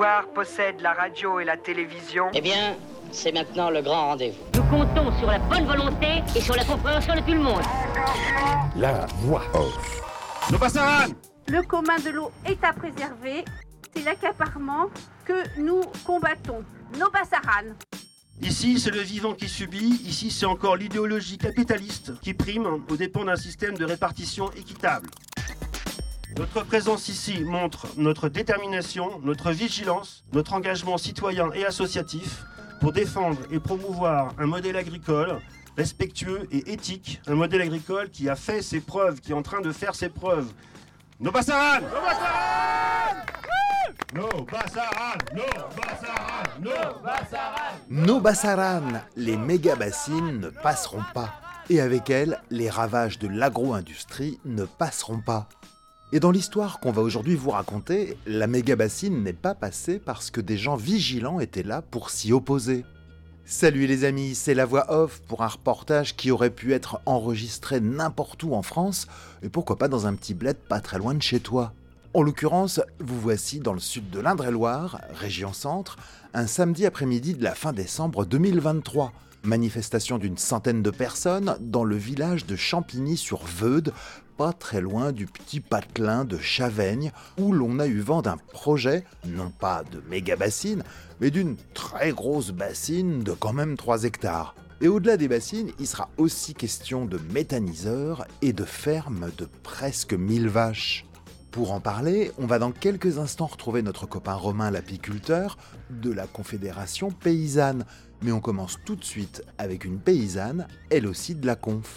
pouvoir possède la radio et la télévision. Eh bien, c'est maintenant le grand rendez-vous. Nous comptons sur la bonne volonté et sur la compréhension de tout le monde. La voix off. Nos Bassaran. Le commun de l'eau est à préserver. C'est l'accaparement que nous combattons. Nos Bassaran. Ici, c'est le vivant qui subit. Ici, c'est encore l'idéologie capitaliste qui prime aux dépens d'un système de répartition équitable. Notre présence ici montre notre détermination, notre vigilance, notre engagement citoyen et associatif pour défendre et promouvoir un modèle agricole respectueux et éthique, un modèle agricole qui a fait ses preuves, qui est en train de faire ses preuves. Nos Bassaran! Nos Bassaran! Nos Bassaran! Nos Bassaran! Nos Bassaran! Nos Bassaran, les méga-bassines ne passeront pas. Et avec elles, les ravages de l'agro-industrie ne passeront pas. Et dans l'histoire qu'on va aujourd'hui vous raconter, la méga-bassine n'est pas passée parce que des gens vigilants étaient là pour s'y opposer. Salut les amis, c'est la voix off pour un reportage qui aurait pu être enregistré n'importe où en France, et pourquoi pas dans un petit bled pas très loin de chez toi. En l'occurrence, vous voici dans le sud de l'Indre-et-Loire, région centre, un samedi après-midi de la fin décembre 2023. Manifestation d'une centaine de personnes dans le village de Champigny-sur-Veude, pas très loin du petit patelin de Chaveigne, où l'on a eu vent d'un projet, non pas de méga-bassine, mais d'une très grosse bassine de quand même 3 hectares. Et au-delà des bassines, il sera aussi question de méthaniseurs et de fermes de presque 1000 vaches. Pour en parler, on va dans quelques instants retrouver notre copain Romain l'apiculteur de la Confédération Paysanne. Mais on commence tout de suite avec une paysanne, elle aussi de la conf.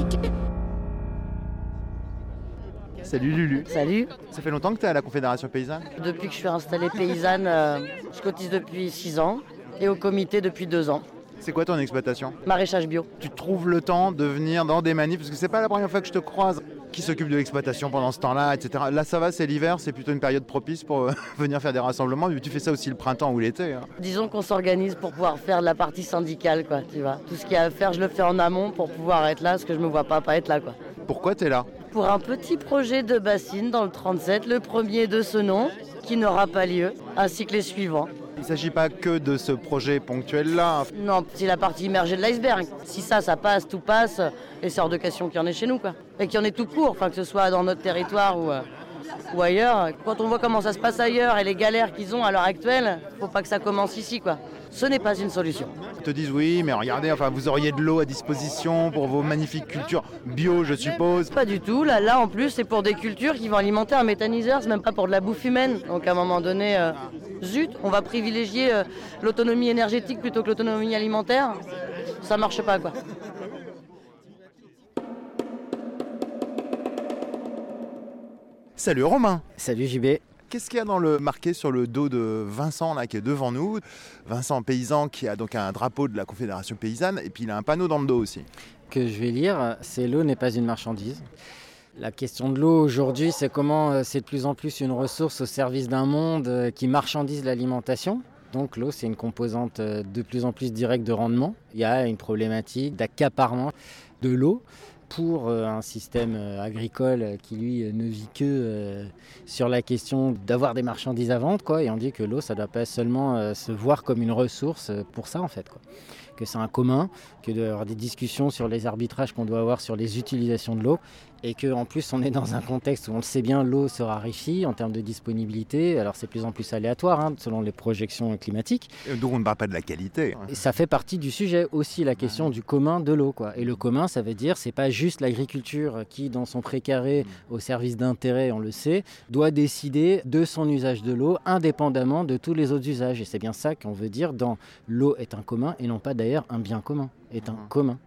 Salut Lulu. Salut. Ça fait longtemps que tu es à la Confédération Paysanne ? Depuis que je suis installée paysanne, je cotise depuis 6 ans et au comité depuis 2 ans. C'est quoi ton exploitation ? Maraîchage bio. Tu trouves le temps de venir dans des manifs, parce que c'est pas la première fois que je te croise. Qui s'occupe de l'exploitation pendant ce temps-là, etc. Là ça va, c'est l'hiver, c'est plutôt une période propice pour venir faire des rassemblements, mais tu fais ça aussi le printemps ou l'été. Hein. Disons qu'on s'organise pour pouvoir faire la partie syndicale, quoi, tu vois. Tout ce qu'il y a à faire, je le fais en amont pour pouvoir être là, parce que je me vois pas être là, quoi. Pourquoi t'es là ? Pour un petit projet de bassine dans le 37, le premier de ce nom, qui n'aura pas lieu, ainsi que les suivants. Il ne s'agit pas que de ce projet ponctuel-là. Non, c'est la partie immergée de l'iceberg. Si ça passe, tout passe, et c'est hors de question qu'il y en ait chez nous, quoi. Et qu'il y en ait tout court, enfin que ce soit dans notre territoire ou ailleurs. Quand on voit comment ça se passe ailleurs et les galères qu'ils ont à l'heure actuelle, faut pas que ça commence ici, quoi. Ce n'est pas une solution. Ils te disent oui, mais regardez, enfin vous auriez de l'eau à disposition pour vos magnifiques cultures bio, je suppose. Pas du tout. Là en plus, c'est pour des cultures qui vont alimenter un méthaniseur, c'est même pas pour de la bouffe humaine. Donc à un moment donné, zut, on va privilégier l'autonomie énergétique plutôt que l'autonomie alimentaire. Ça marche pas, quoi. Salut Romain. Salut JB. Qu'est-ce qu'il y a dans le marqué sur le dos de Vincent là, qui est devant nous ? Vincent paysan qui a donc un drapeau de la Confédération Paysanne et puis il a un panneau dans le dos aussi. Que je vais lire, c'est l'eau n'est pas une marchandise. La question de l'eau aujourd'hui, c'est comment c'est de plus en plus une ressource au service d'un monde qui marchandise l'alimentation. Donc l'eau, c'est une composante de plus en plus directe de rendement. Il y a une problématique d'accaparement de l'eau pour un système agricole qui, lui, ne vit que sur la question d'avoir des marchandises à vendre, quoi. Et on dit que l'eau, ça ne doit pas seulement se voir comme une ressource pour ça, en fait, quoi. Que c'est un commun, que doit y avoir des discussions sur les arbitrages qu'on doit avoir sur les utilisations de l'eau, et qu'en plus on est dans un contexte où on le sait bien, l'eau se raréfie en termes de disponibilité, alors c'est de plus en plus aléatoire selon les projections climatiques. Et donc on ne parle pas de la qualité. Et ça fait partie du sujet aussi, la question du commun de l'eau, quoi. Et le commun, ça veut dire, c'est pas juste l'agriculture qui, dans son précaré, au service d'intérêt, on le sait, doit décider de son usage de l'eau indépendamment de tous les autres usages. Et c'est bien ça qu'on veut dire dans l'eau est un commun et non pas d'ailleurs un bien commun, est un commun.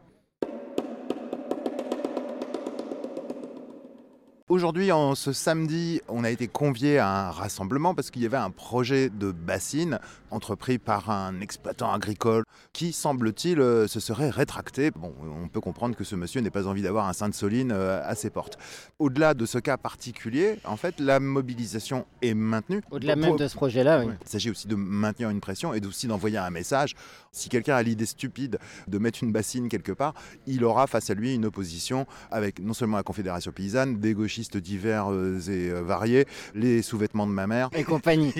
Aujourd'hui, en ce samedi, on a été conviés à un rassemblement parce qu'il y avait un projet de bassine entrepris par un exploitant agricole qui, semble-t-il, se serait rétracté. Bon, on peut comprendre que ce monsieur n'ait pas envie d'avoir un Sainte-Soline à ses portes. Au-delà de ce cas particulier, en fait, la mobilisation est maintenue. Au-delà même de ce projet-là, oui. Ouais. Il s'agit aussi de maintenir une pression et aussi d'envoyer un message. Si quelqu'un a l'idée stupide de mettre une bassine quelque part, il aura face à lui une opposition avec non seulement la Confédération Paysanne, des gauchistes schistes divers et variés, les sous-vêtements de ma mère. Et compagnie.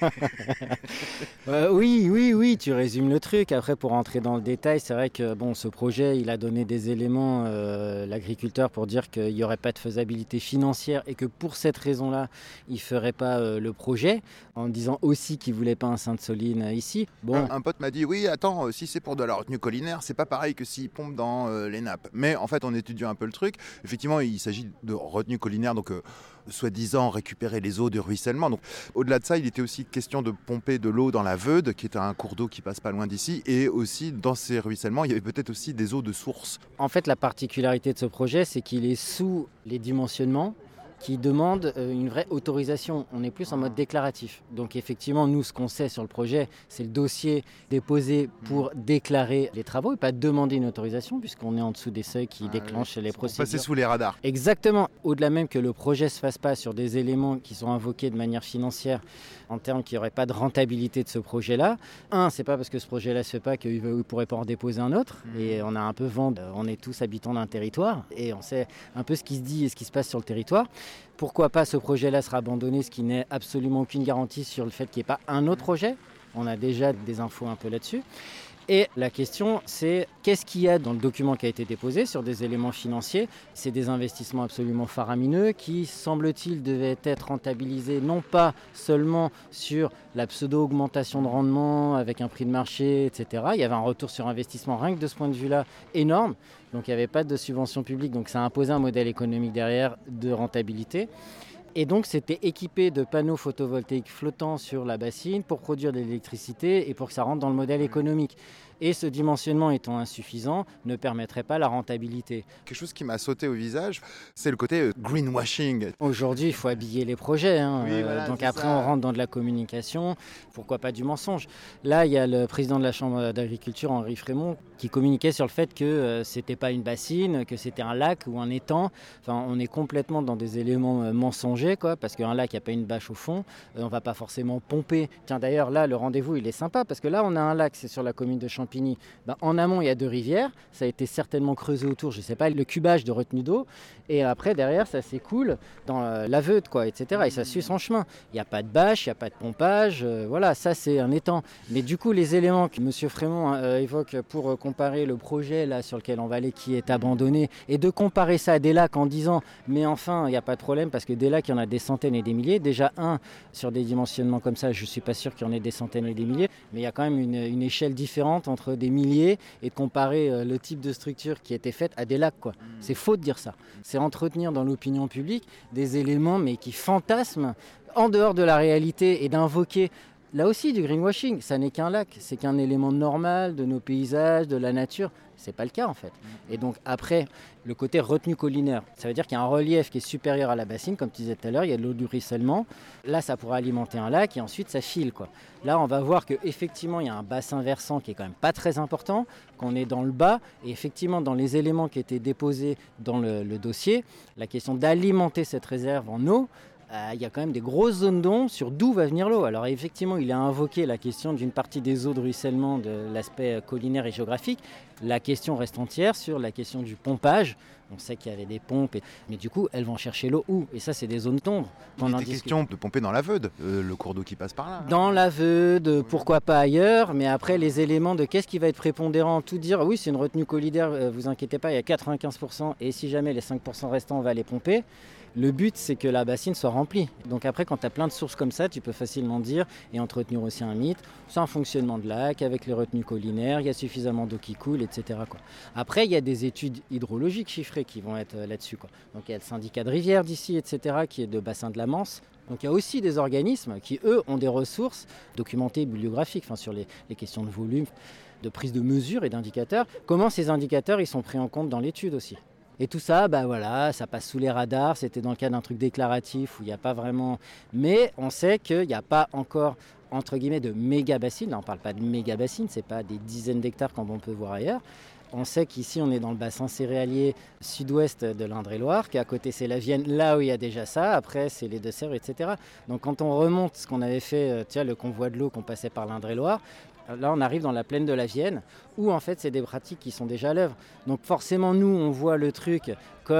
Oui, tu résumes le truc. Après, pour rentrer dans le détail, c'est vrai que ce projet, il a donné des éléments, l'agriculteur, pour dire qu'il n'y aurait pas de faisabilité financière et que pour cette raison-là, il ne ferait pas le projet, en disant aussi qu'il ne voulait pas un Sainte-Soline ici. Un pote m'a dit, oui, attends, si c'est pour de la retenue collinaire, c'est pas pareil que s'il pompe dans les nappes. Mais en fait, en étudiant un peu le truc, effectivement, il s'agit de retenue collinaire, donc soi-disant récupérer les eaux de ruissellement. Donc, au-delà de ça, il était aussi question de pomper de l'eau dans la Veude, qui est un cours d'eau qui passe pas loin d'ici, et aussi dans ces ruissellements, il y avait peut-être aussi des eaux de source. En fait, la particularité de ce projet, c'est qu'il est sous les dimensionnements qui demandent une vraie autorisation. On est plus en mode déclaratif. Donc effectivement, nous, ce qu'on sait sur le projet, c'est le dossier déposé pour déclarer les travaux et pas demander une autorisation, puisqu'on est en dessous des seuils qui déclenchent les procédures. Passer sous les radars. Exactement. Au-delà même que le projet ne se fasse pas sur des éléments qui sont invoqués de manière financière, en termes qu'il n'y aurait pas de rentabilité de ce projet-là. C'est pas parce que ce projet-là ne se fait pas qu'il ne pourrait pas en déposer un autre. Et on a un peu vent, on est tous habitants d'un territoire et on sait un peu ce qui se dit et ce qui se passe sur le territoire. Pourquoi pas ce projet-là sera abandonné, ce qui n'est absolument aucune garantie sur le fait qu'il n'y ait pas un autre projet. On a déjà des infos un peu là-dessus. Et la question, c'est qu'est-ce qu'il y a dans le document qui a été déposé sur des éléments financiers ? C'est des investissements absolument faramineux qui, semble-t-il, devaient être rentabilisés non pas seulement sur la pseudo-augmentation de rendement avec un prix de marché, etc. Il y avait un retour sur investissement, rien que de ce point de vue-là, énorme. Donc il n'y avait pas de subvention publique, donc ça a imposé un modèle économique derrière de rentabilité. Et donc, c'était équipé de panneaux photovoltaïques flottants sur la bassine pour produire de l'électricité et pour que ça rentre dans le modèle économique. Et ce dimensionnement étant insuffisant, ne permettrait pas la rentabilité. Quelque chose qui m'a sauté au visage, c'est le côté greenwashing. Aujourd'hui, il faut habiller les projets. Oui, voilà, donc après, on rentre dans de la communication. Pourquoi pas du mensonge ? Là, il y a le président de la Chambre d'agriculture, Henri Frémont, qui communiquait sur le fait que c'était pas une bassine, que c'était un lac ou un étang. Enfin, on est complètement dans des éléments mensongers, quoi, parce qu'un lac, il n'y a pas une bâche au fond. On va pas forcément pomper. Tiens, d'ailleurs, là, le rendez-vous, il est sympa, parce que là, on a un lac, c'est sur la commune de Champigny. En amont, il y a 2 rivières. Ça a été certainement creusé autour, je ne sais pas, le cubage de retenue d'eau. Et après, derrière, ça s'écoule dans la Veude, quoi, etc. Et ça suit son chemin. Il n'y a pas de bâche, il n'y a pas de pompage. Voilà, ça, c'est un étang. Mais du coup, les éléments que M. Frémont évoque pour comparer le projet là, sur lequel on va aller, qui est abandonné, et de comparer ça à des lacs en disant « mais enfin, il n'y a pas de problème, parce que des lacs, il y en a des centaines et des milliers. Déjà, sur des dimensionnements comme ça, je ne suis pas sûr qu'il y en ait des centaines et des milliers. Mais il y a quand même une échelle différente entre des milliers et de comparer le type de structure qui était faite à des lacs, quoi. C'est faux de dire ça. C'est entretenir dans l'opinion publique des éléments mais qui fantasment en dehors de la réalité et d'invoquer là aussi du greenwashing. Ça n'est qu'un lac, c'est qu'un élément normal de nos paysages, de la nature. C'est pas le cas en fait. Et donc après, le côté retenue collinaire, ça veut dire qu'il y a un relief qui est supérieur à la bassine, comme tu disais tout à l'heure, il y a de l'eau du ruissellement. Là, ça pourra alimenter un lac et ensuite ça file, quoi. Là, on va voir qu'effectivement, il y a un bassin versant qui est quand même pas très important, qu'on est dans le bas. Et effectivement, dans les éléments qui étaient déposés dans le dossier, la question d'alimenter cette réserve en eau, il y a quand même des grosses zones d'ombre sur d'où va venir l'eau. Alors effectivement, il a invoqué la question d'une partie des eaux de ruissellement de l'aspect collinaire et géographique. La question reste entière sur la question du pompage. On sait qu'il y avait des pompes, mais du coup, elles vont chercher l'eau où ? Et ça, c'est des zones d'ombre. Il était question de pomper dans la Veude, le cours d'eau qui passe par là. Dans la Veude, pourquoi pas ailleurs, mais après, les éléments de qu'est-ce qui va être prépondérant, tout dire, oui, c'est une retenue collinaire, vous inquiétez pas, il y a 95%, et si jamais les 5% restants, on va les pomper. Le but, c'est que la bassine soit remplie. Donc après, quand tu as plein de sources comme ça, tu peux facilement dire, et entretenir aussi un mythe, c'est un fonctionnement de lac avec les retenues collinaires, il y a suffisamment d'eau qui coule, etc., quoi. Après, il y a des études hydrologiques chiffrées qui vont être là-dessus, quoi. Donc il y a le syndicat de rivière d'ici, etc., qui est de bassin de la Manse. Donc il y a aussi des organismes qui, eux, ont des ressources documentées, bibliographiques, sur les questions de volume, de prise de mesure et d'indicateurs. Comment ces indicateurs ils sont pris en compte dans l'étude aussi ? Et tout ça, ça passe sous les radars. C'était dans le cas d'un truc déclaratif où il n'y a pas vraiment... Mais on sait qu'il n'y a pas encore, entre guillemets, de méga-bassines. Là, on ne parle pas de méga-bassines, ce n'est pas des dizaines d'hectares comme on peut voir ailleurs. On sait qu'ici, on est dans le bassin céréalier sud-ouest de l'Indre-et-Loire, qu'à côté, c'est la Vienne, là où il y a déjà ça. Après, c'est les Deux-Sèvres, etc. Donc, quand on remonte ce qu'on avait fait, le convoi de l'eau qu'on passait par l'Indre-et-Loire, là, on arrive dans la plaine de la Vienne, où en fait, c'est des pratiques qui sont déjà à l'œuvre. Donc forcément, nous, on voit le truc comme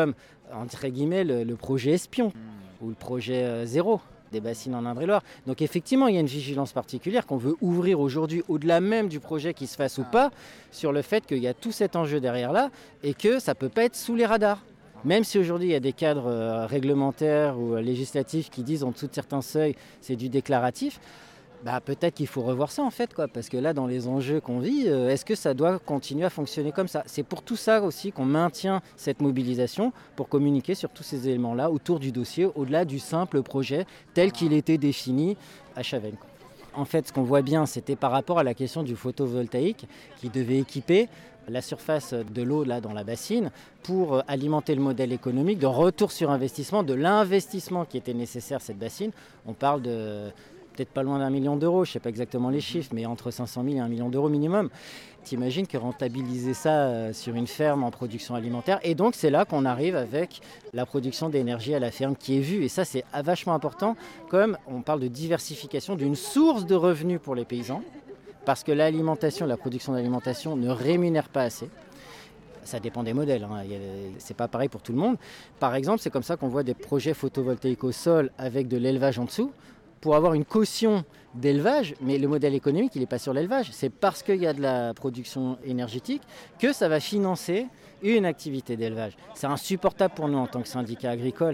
entre guillemets, le projet espion ou le projet zéro des bassines en Indre-et-Loire. Donc effectivement, il y a une vigilance particulière qu'on veut ouvrir aujourd'hui, au-delà même du projet qui se fasse ou pas, sur le fait qu'il y a tout cet enjeu derrière là et que ça ne peut pas être sous les radars. Même si aujourd'hui il y a des cadres réglementaires ou législatifs qui disent en dessous de certains seuils, c'est du déclaratif, peut-être qu'il faut revoir ça en fait, parce que là dans les enjeux qu'on vit, est-ce que ça doit continuer à fonctionner comme ça ? C'est pour tout ça aussi qu'on maintient cette mobilisation pour communiquer sur tous ces éléments-là autour du dossier, au-delà du simple projet tel qu'il était défini à Chavenne. En fait, ce qu'on voit bien, c'était par rapport à la question du photovoltaïque qui devait équiper la surface de l'eau là dans la bassine pour alimenter le modèle économique de retour sur investissement, de l'investissement qui était nécessaire à cette bassine. On parle de peut-être pas loin d'1 million d'euros, je ne sais pas exactement les chiffres, mais entre 500 000 et 1 million d'euros minimum. T'imagines que rentabiliser ça sur une ferme en production alimentaire, et donc c'est là qu'on arrive avec la production d'énergie à la ferme qui est vue, et ça c'est vachement important, comme on parle de diversification d'une source de revenus pour les paysans, parce que l'alimentation, la production d'alimentation ne rémunère pas assez. Ça dépend des modèles, c'est pas pareil pour tout le monde. Par exemple, c'est comme ça qu'on voit des projets photovoltaïques au sol avec de l'élevage en dessous, pour avoir une caution d'élevage, mais le modèle économique, il n'est pas sur l'élevage. C'est parce qu'il y a de la production énergétique que ça va financer une activité d'élevage. C'est insupportable pour nous en tant que syndicat agricole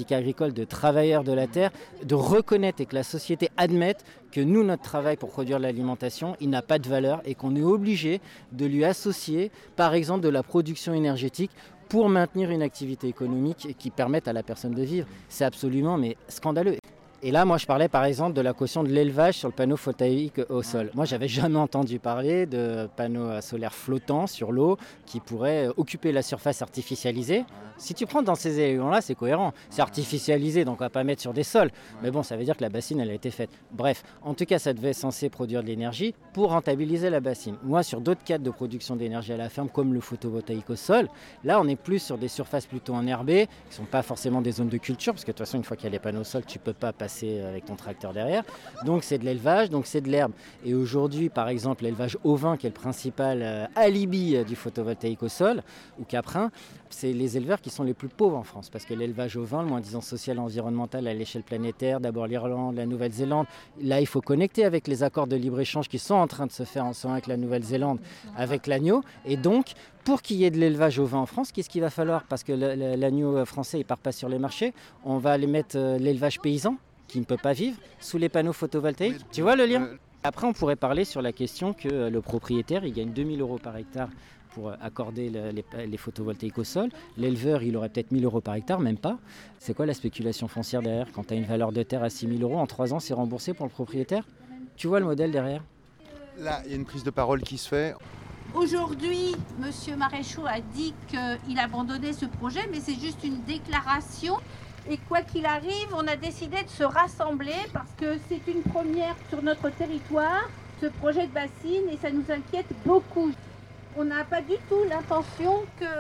de travailleurs de la terre, de reconnaître et que la société admette que nous, notre travail pour produire de l'alimentation, il n'a pas de valeur et qu'on est obligé de lui associer, par exemple, de la production énergétique pour maintenir une activité économique qui permette à la personne de vivre. C'est absolument scandaleux. Et là, moi, je parlais par exemple de la caution de l'élevage sur le panneau photovoltaïque au sol. Moi, j'avais jamais entendu parler de panneaux solaires flottants sur l'eau qui pourraient occuper la surface artificialisée. Si tu prends dans ces éléments-là, c'est cohérent. C'est artificialisé, donc on ne va pas mettre sur des sols. Mais bon, ça veut dire que la bassine, elle a été faite. Bref, en tout cas, ça devait être censé produire de l'énergie pour rentabiliser la bassine. Moi, sur d'autres cadres de production d'énergie à la ferme, comme le photovoltaïque au sol, là, on est plus sur des surfaces plutôt enherbées, qui ne sont pas forcément des zones de culture, parce que de toute façon, une fois qu'il y a les panneaux au sol, tu ne peux pas passer avec ton tracteur derrière. Donc c'est de l'élevage, donc c'est de l'herbe. Et aujourd'hui, par exemple, l'élevage ovin, qui est le principal alibi du photovoltaïque au sol, ou caprin, c'est les éleveurs qui sont les plus pauvres en France. Parce que l'élevage ovin, le moins-disant social et environnemental à l'échelle planétaire, d'abord l'Irlande, la Nouvelle-Zélande, là il faut connecter avec les accords de libre-échange qui sont en train de se faire en ce moment avec la Nouvelle-Zélande, avec l'agneau. Et donc, pour qu'il y ait de l'élevage ovin en France, qu'est-ce qu'il va falloir ? Parce que l'agneau français, il ne part pas sur les marchés. On va aller mettre l'élevage paysan, qui ne peut pas vivre, sous les panneaux photovoltaïques. Tu vois le lien ? Après, on pourrait parler sur la question que le propriétaire, il gagne 2 000 euros par hectare pour accorder les photovoltaïques au sol. L'éleveur, il aurait peut-être 1 000 euros par hectare, même pas. C'est quoi la spéculation foncière derrière ? Quand tu as une valeur de terre à 6 000 euros, en 3 ans, c'est remboursé pour le propriétaire ? Tu vois le modèle derrière ? Là, il y a une prise de parole qui se fait. Aujourd'hui, M. Maréchaux a dit qu'il abandonnait ce projet, mais c'est juste une déclaration. Et quoi qu'il arrive, on a décidé de se rassembler parce que c'est une première sur notre territoire, ce projet de bassine, et ça nous inquiète beaucoup. On n'a pas du tout l'intention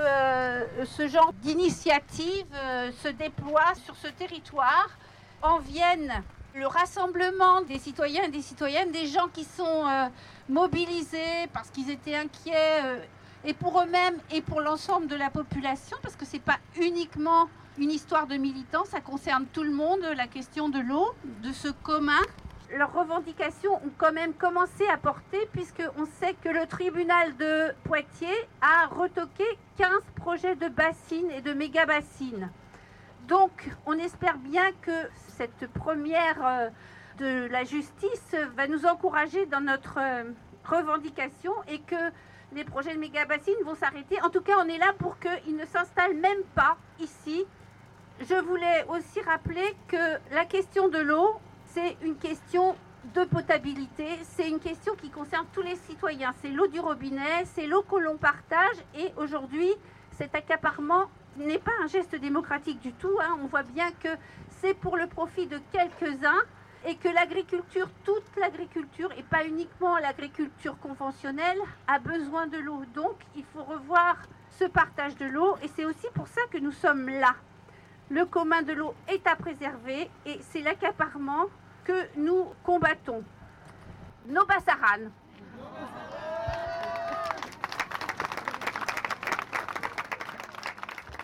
que ce genre d'initiative se déploie sur ce territoire. En vienne le rassemblement des citoyens et des citoyennes, des gens qui sont mobilisés parce qu'ils étaient inquiets, et pour eux-mêmes et pour l'ensemble de la population, parce que ce n'est pas uniquement une histoire de militants, ça concerne tout le monde, la question de l'eau, de ce commun. Leurs revendications ont quand même commencé à porter, puisqu'on sait que le tribunal de Poitiers a retoqué 15 projets de bassines et de méga-bassines. Donc, on espère bien que cette première de la justice va nous encourager dans notre revendication et que les projets de méga-bassines vont s'arrêter. En tout cas, on est là pour qu'ils ne s'installent même pas ici. Je voulais aussi rappeler que la question de l'eau, c'est une question de potabilité, c'est une question qui concerne tous les citoyens. C'est l'eau du robinet, c'est l'eau que l'on partage, et aujourd'hui, cet accaparement n'est pas un geste démocratique du tout. On voit bien que c'est pour le profit de quelques-uns et que l'agriculture, toute l'agriculture, et pas uniquement l'agriculture conventionnelle, a besoin de l'eau. Donc, il faut revoir ce partage de l'eau, et c'est aussi pour ça que nous sommes là. Le commun de l'eau est à préserver et c'est l'accaparement que nous combattons. No Bassaran.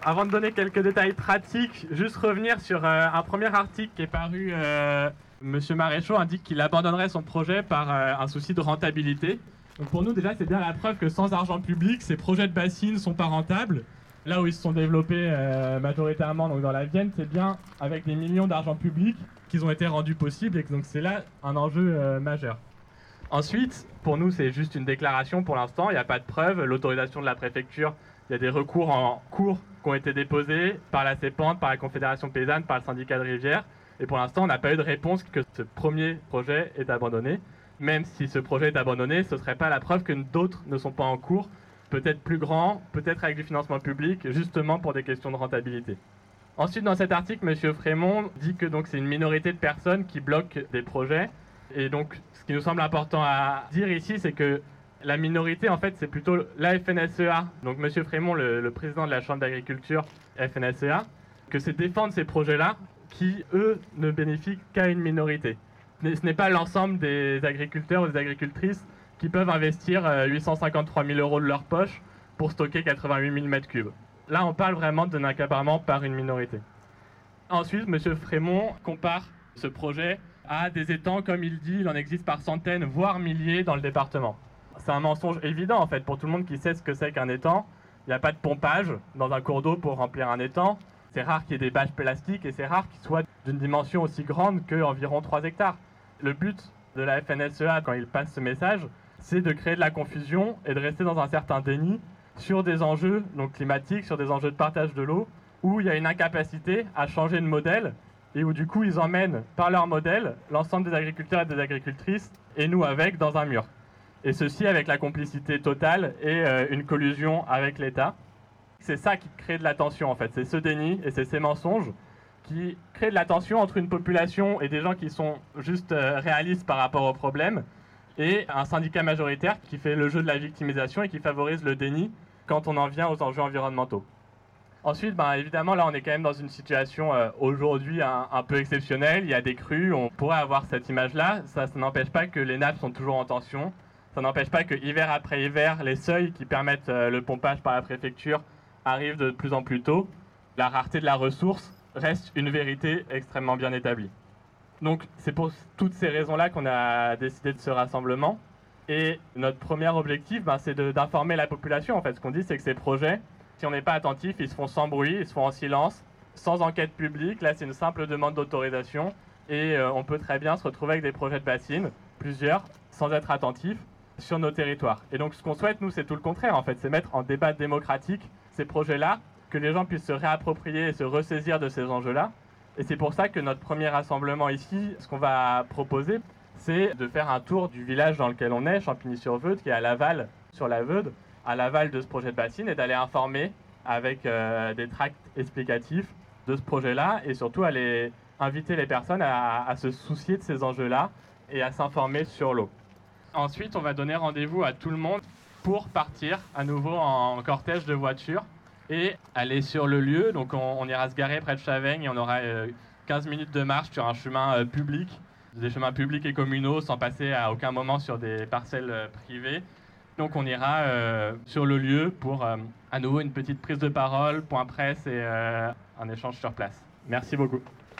Avant de donner quelques détails pratiques, juste revenir sur un premier article qui est paru. Monsieur Maréchaux indique qu'il abandonnerait son projet par un souci de rentabilité. Donc pour nous, déjà, c'est bien la preuve que sans argent public, ces projets de bassines ne sont pas rentables. Là où ils se sont développés majoritairement donc dans la Vienne, c'est bien avec des millions d'argent public qu'ils ont été rendus possibles. Et donc c'est là un enjeu majeur. Ensuite, pour nous, c'est juste une déclaration pour l'instant. Il n'y a pas de preuve. L'autorisation de la préfecture, il y a des recours en cours qui ont été déposés par la CEPANT, par la Confédération paysanne, par le syndicat de Rivière. Et pour l'instant, on n'a pas eu de réponse que ce premier projet est abandonné. Même si ce projet est abandonné, ce ne serait pas la preuve que d'autres ne sont pas en cours, peut-être plus grands, peut-être avec du financement public, justement pour des questions de rentabilité. Ensuite, dans cet article, M. Frémont dit que donc, c'est une minorité de personnes qui bloquent des projets. Et donc, ce qui nous semble important à dire ici, c'est que la minorité, en fait, c'est plutôt la FNSEA, donc M. Frémont, le président de la Chambre d'agriculture FNSEA, que c'est défendre ces projets-là qui, eux, ne bénéficient qu'à une minorité. Ce n'est pas l'ensemble des agriculteurs ou des agricultrices qui peuvent investir 853 000 € de leur poche pour stocker 88 000 m3. Là, on parle vraiment d'un accaparement par une minorité. Ensuite, M. Frémont compare ce projet à des étangs, comme il dit, il en existe par centaines, voire milliers dans le département. C'est un mensonge évident, en fait, pour tout le monde qui sait ce que c'est qu'un étang. Il n'y a pas de pompage dans un cours d'eau pour remplir un étang. C'est rare qu'il y ait des bâches plastiques et c'est rare qu'ils soient d'une dimension aussi grande qu'environ 3 hectares. Le but de la FNSEA, quand il passe ce message, c'est de créer de la confusion et de rester dans un certain déni sur des enjeux donc climatiques, sur des enjeux de partage de l'eau, où il y a une incapacité à changer de modèle et où du coup ils emmènent par leur modèle l'ensemble des agriculteurs et des agricultrices et nous avec dans un mur. Et ceci avec la complicité totale et une collusion avec l'État. C'est ça qui crée de la tension en fait, c'est ce déni et c'est ces mensonges qui créent de la tension entre une population et des gens qui sont juste réalistes par rapport au problème et un syndicat majoritaire qui fait le jeu de la victimisation et qui favorise le déni quand on en vient aux enjeux environnementaux. Ensuite, évidemment, là on est quand même dans une situation aujourd'hui un peu exceptionnelle, il y a des crues, on pourrait avoir cette image-là, ça n'empêche pas que les nappes sont toujours en tension, ça n'empêche pas que hiver après hiver, les seuils qui permettent le pompage par la préfecture arrivent de plus en plus tôt. La rareté de la ressource reste une vérité extrêmement bien établie. Donc c'est pour toutes ces raisons-là qu'on a décidé de ce rassemblement. Et notre premier objectif, c'est d'informer la population. En fait, ce qu'on dit, c'est que ces projets, si on n'est pas attentif, ils se font sans bruit, ils se font en silence, sans enquête publique. Là, c'est une simple demande d'autorisation. Et on peut très bien se retrouver avec des projets de bassines, plusieurs, sans être attentifs, sur nos territoires. Et donc ce qu'on souhaite, nous, c'est tout le contraire. En fait, c'est mettre en débat démocratique ces projets-là, que les gens puissent se réapproprier et se ressaisir de ces enjeux-là. Et c'est pour ça que notre premier rassemblement ici, ce qu'on va proposer, c'est de faire un tour du village dans lequel on est, Champigny-sur-Veude, qui est à l'aval, sur la Veude, à l'aval de ce projet de bassine, et d'aller informer avec des tracts explicatifs de ce projet-là, et surtout aller inviter les personnes à se soucier de ces enjeux-là et à s'informer sur l'eau. Ensuite, on va donner rendez-vous à tout le monde pour partir à nouveau en cortège de voitures et aller sur le lieu. Donc on ira se garer près de Chaveigne et on aura 15 minutes de marche sur un chemin public, des chemins publics et communaux sans passer à aucun moment sur des parcelles privées. Donc on ira sur le lieu pour à nouveau une petite prise de parole, point presse et un échange sur place. Merci beaucoup.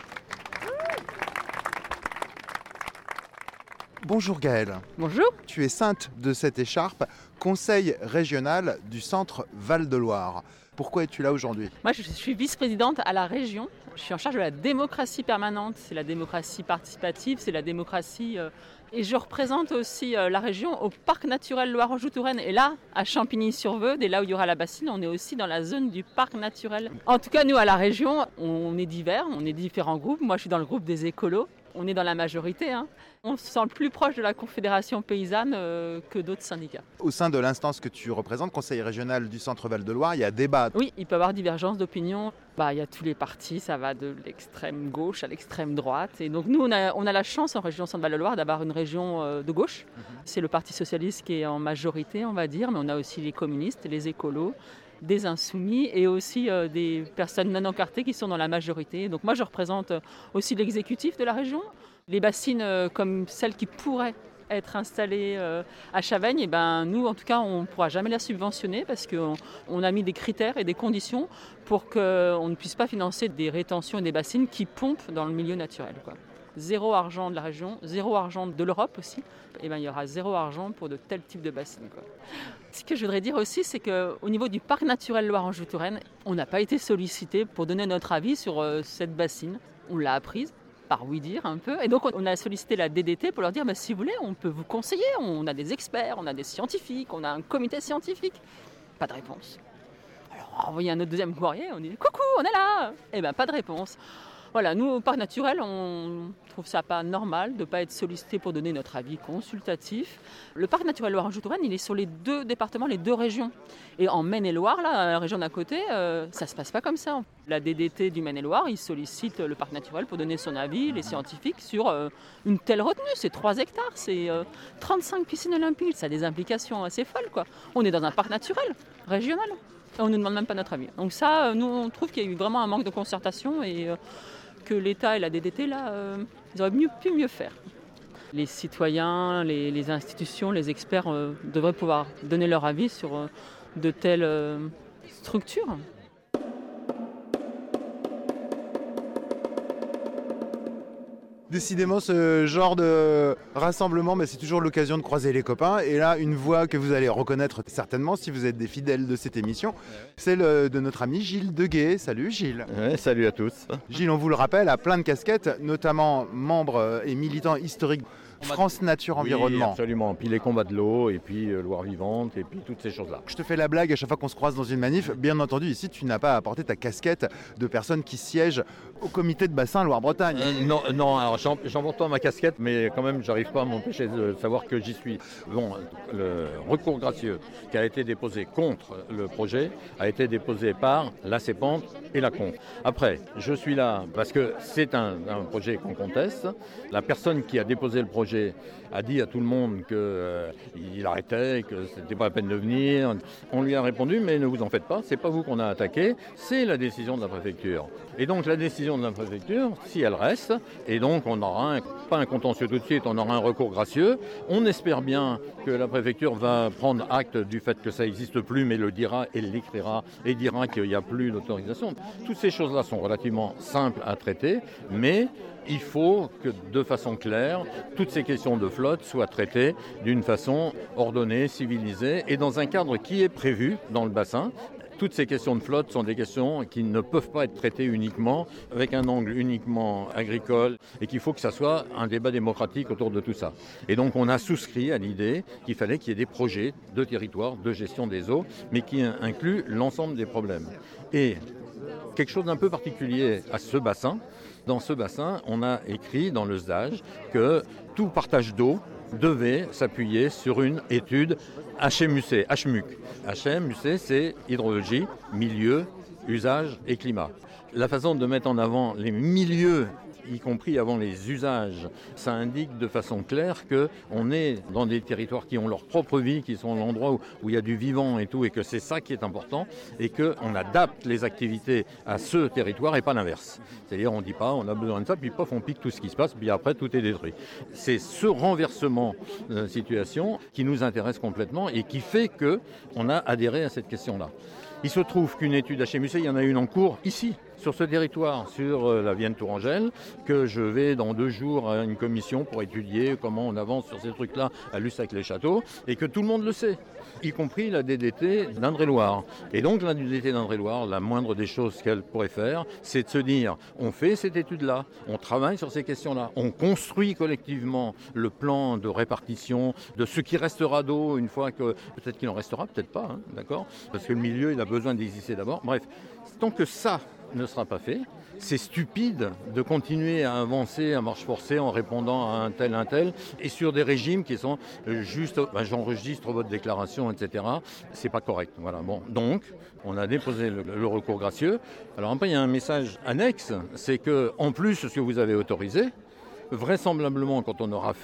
Bonjour Gaëlle. Bonjour. Tu es ceinte de cette écharpe, conseil régional du centre Val-de-Loire. Pourquoi es-tu là aujourd'hui ? Moi, je suis vice-présidente à la région. Je suis en charge de la démocratie permanente. C'est la démocratie participative, c'est la démocratie... Et je représente aussi la région au parc naturel Loire-Anjou-Touraine. Et là, à Champigny-sur-Veude, et là où il y aura la bassine, on est aussi dans la zone du parc naturel. En tout cas, nous, à la région, on est divers, on est différents groupes. Moi, je suis dans le groupe des écolos. On est dans la majorité. On se sent plus proche de la Confédération paysanne que d'autres syndicats. Au sein de l'instance que tu représentes, Conseil régional du Centre Val-de-Loire, il y a débat. Oui, il peut y avoir divergence d'opinion. Il y a tous les partis, ça va de l'extrême gauche à l'extrême droite. Et donc nous, on a la chance en région Centre-Val-de-Loire d'avoir une région de gauche. C'est le Parti socialiste qui est en majorité, on va dire, mais on a aussi les communistes, les écolos, des insoumis et aussi des personnes non encartées qui sont dans la majorité. Donc moi, je représente aussi l'exécutif de la région. Les bassines comme celles qui pourraient être installée à Chavaigne, et ben, nous, en tout cas, on ne pourra jamais la subventionner parce qu'on a mis des critères et des conditions pour qu'on ne puisse pas financer des rétentions et des bassines qui pompent dans le milieu naturel, quoi. 0 argent de la région, 0 argent de l'Europe aussi. Et ben, il y aura 0 argent pour de tels types de bassines, quoi. Ce que je voudrais dire aussi, c'est qu'au niveau du parc naturel Loire-Anjou-Touraine, on n'a pas été sollicité pour donner notre avis sur cette bassine. On l'a apprise, par oui dire un peu. Et donc on a sollicité la DDT pour leur dire si vous voulez, on peut vous conseiller. On a des experts, on a des scientifiques, on a un comité scientifique. Pas de réponse. Alors envoyer un autre deuxième courrier, on dit coucou, on est là. Et ben pas de réponse. Voilà, nous, au parc naturel, on trouve ça pas normal de ne pas être sollicité pour donner notre avis consultatif. Le parc naturel Loire-Anjou-Touraine, il est sur les 2 départements, les 2 régions. Et en Maine-et-Loire, là, la région d'à côté, ça ne se passe pas comme ça. La DDT du Maine-et-Loire, il sollicite le parc naturel pour donner son avis, les scientifiques, sur une telle retenue. C'est 3 hectares, c'est 35 piscines olympiques. Ça a des implications assez folles, quoi. On est dans un parc naturel, régional. Et on ne nous demande même pas notre avis. Donc ça, nous, on trouve qu'il y a eu vraiment un manque de concertation et que l'État et la DDT, là, ils auraient pu mieux faire. Les citoyens, les institutions, les experts devraient pouvoir donner leur avis sur de telles structures. Décidément, ce genre de rassemblement, c'est toujours l'occasion de croiser les copains. Et là, une voix que vous allez reconnaître certainement si vous êtes des fidèles de cette émission, celle de notre ami Gilles Deguet. Salut Gilles. Ouais, salut à tous. Gilles, on vous le rappelle, a plein de casquettes, notamment membre et militant historique France Nature Environnement. Oui, absolument. Puis les combats de l'eau, et puis Loire Vivante, et puis toutes ces choses-là. Je te fais la blague à chaque fois qu'on se croise dans une manif. Bien entendu, ici, tu n'as pas apporté ta casquette de personne qui siège au comité de bassin Loire-Bretagne. Non, alors j'emporte pas ma casquette, mais quand même, j'arrive pas à m'empêcher de savoir que j'y suis. Bon, le recours gracieux qui a été déposé contre le projet a été déposé par la CEPANT et la CONF. Après, je suis là parce que c'est un projet qu'on conteste. La personne qui a déposé le projet a dit à tout le monde qu'il arrêtait, que c'était pas la peine de venir. On lui a répondu, mais ne vous en faites pas, c'est pas vous qu'on a attaqué, c'est la décision de la préfecture. Et donc la décision de la préfecture, si elle reste, et donc on aura pas un contentieux tout de suite, on aura un recours gracieux. On espère bien que la préfecture va prendre acte du fait que ça n'existe plus, mais le dira et l'écrira et dira qu'il n'y a plus d'autorisation. Toutes ces choses-là sont relativement simples à traiter, mais il faut que, de façon claire, toutes ces questions de flotte soient traitées d'une façon ordonnée, civilisée et dans un cadre qui est prévu dans le bassin. Toutes ces questions de flotte sont des questions qui ne peuvent pas être traitées uniquement avec un angle uniquement agricole et qu'il faut que ça soit un débat démocratique autour de tout ça. Et donc on a souscrit à l'idée qu'il fallait qu'il y ait des projets de territoire, de gestion des eaux, mais qui incluent l'ensemble des problèmes. Et quelque chose d'un peu particulier à ce bassin, dans ce bassin, on a écrit dans le SDAGE que tout partage d'eau devait s'appuyer sur une étude HMUC. HMUC, c'est hydrologie, milieu, usage et climat. La façon de mettre en avant les milieux, y compris avant les usages, ça indique de façon claire qu'on est dans des territoires qui ont leur propre vie, qui sont l'endroit où il y a du vivant et tout, et que c'est ça qui est important, et qu'on adapte les activités à ce territoire et pas l'inverse. C'est-à-dire on ne dit pas on a besoin de ça, puis pof, on pique tout ce qui se passe, puis après tout est détruit. C'est ce renversement de situation qui nous intéresse complètement et qui fait qu'on a adhéré à cette question-là. Il se trouve qu'une étude HMUC, il y en a une en cours ici, sur ce territoire, sur la Vienne-Tourangelle, que je vais dans 2 jours à une commission pour étudier comment on avance sur ces trucs-là à Lussac-les-Châteaux, et que tout le monde le sait, y compris la DDT d'Indre-et-Loire. Et donc la DDT d'Indre-et-Loire, la moindre des choses qu'elle pourrait faire, c'est de se dire, on fait cette étude-là, on travaille sur ces questions-là, on construit collectivement le plan de répartition de ce qui restera d'eau une fois que, peut-être qu'il en restera, peut-être pas, hein, d'accord ? Parce que le milieu, il a besoin d'exister d'abord. Bref, tant que ça ne sera pas fait, c'est stupide de continuer à avancer à marche forcée en répondant à un tel, et sur des régimes qui sont juste, j'enregistre votre déclaration, etc. C'est pas correct. Voilà. Bon, donc, on a déposé le recours gracieux. Alors après, il y a un message annexe, c'est que en plus de ce que vous avez autorisé, vraisemblablement, quand on aura fait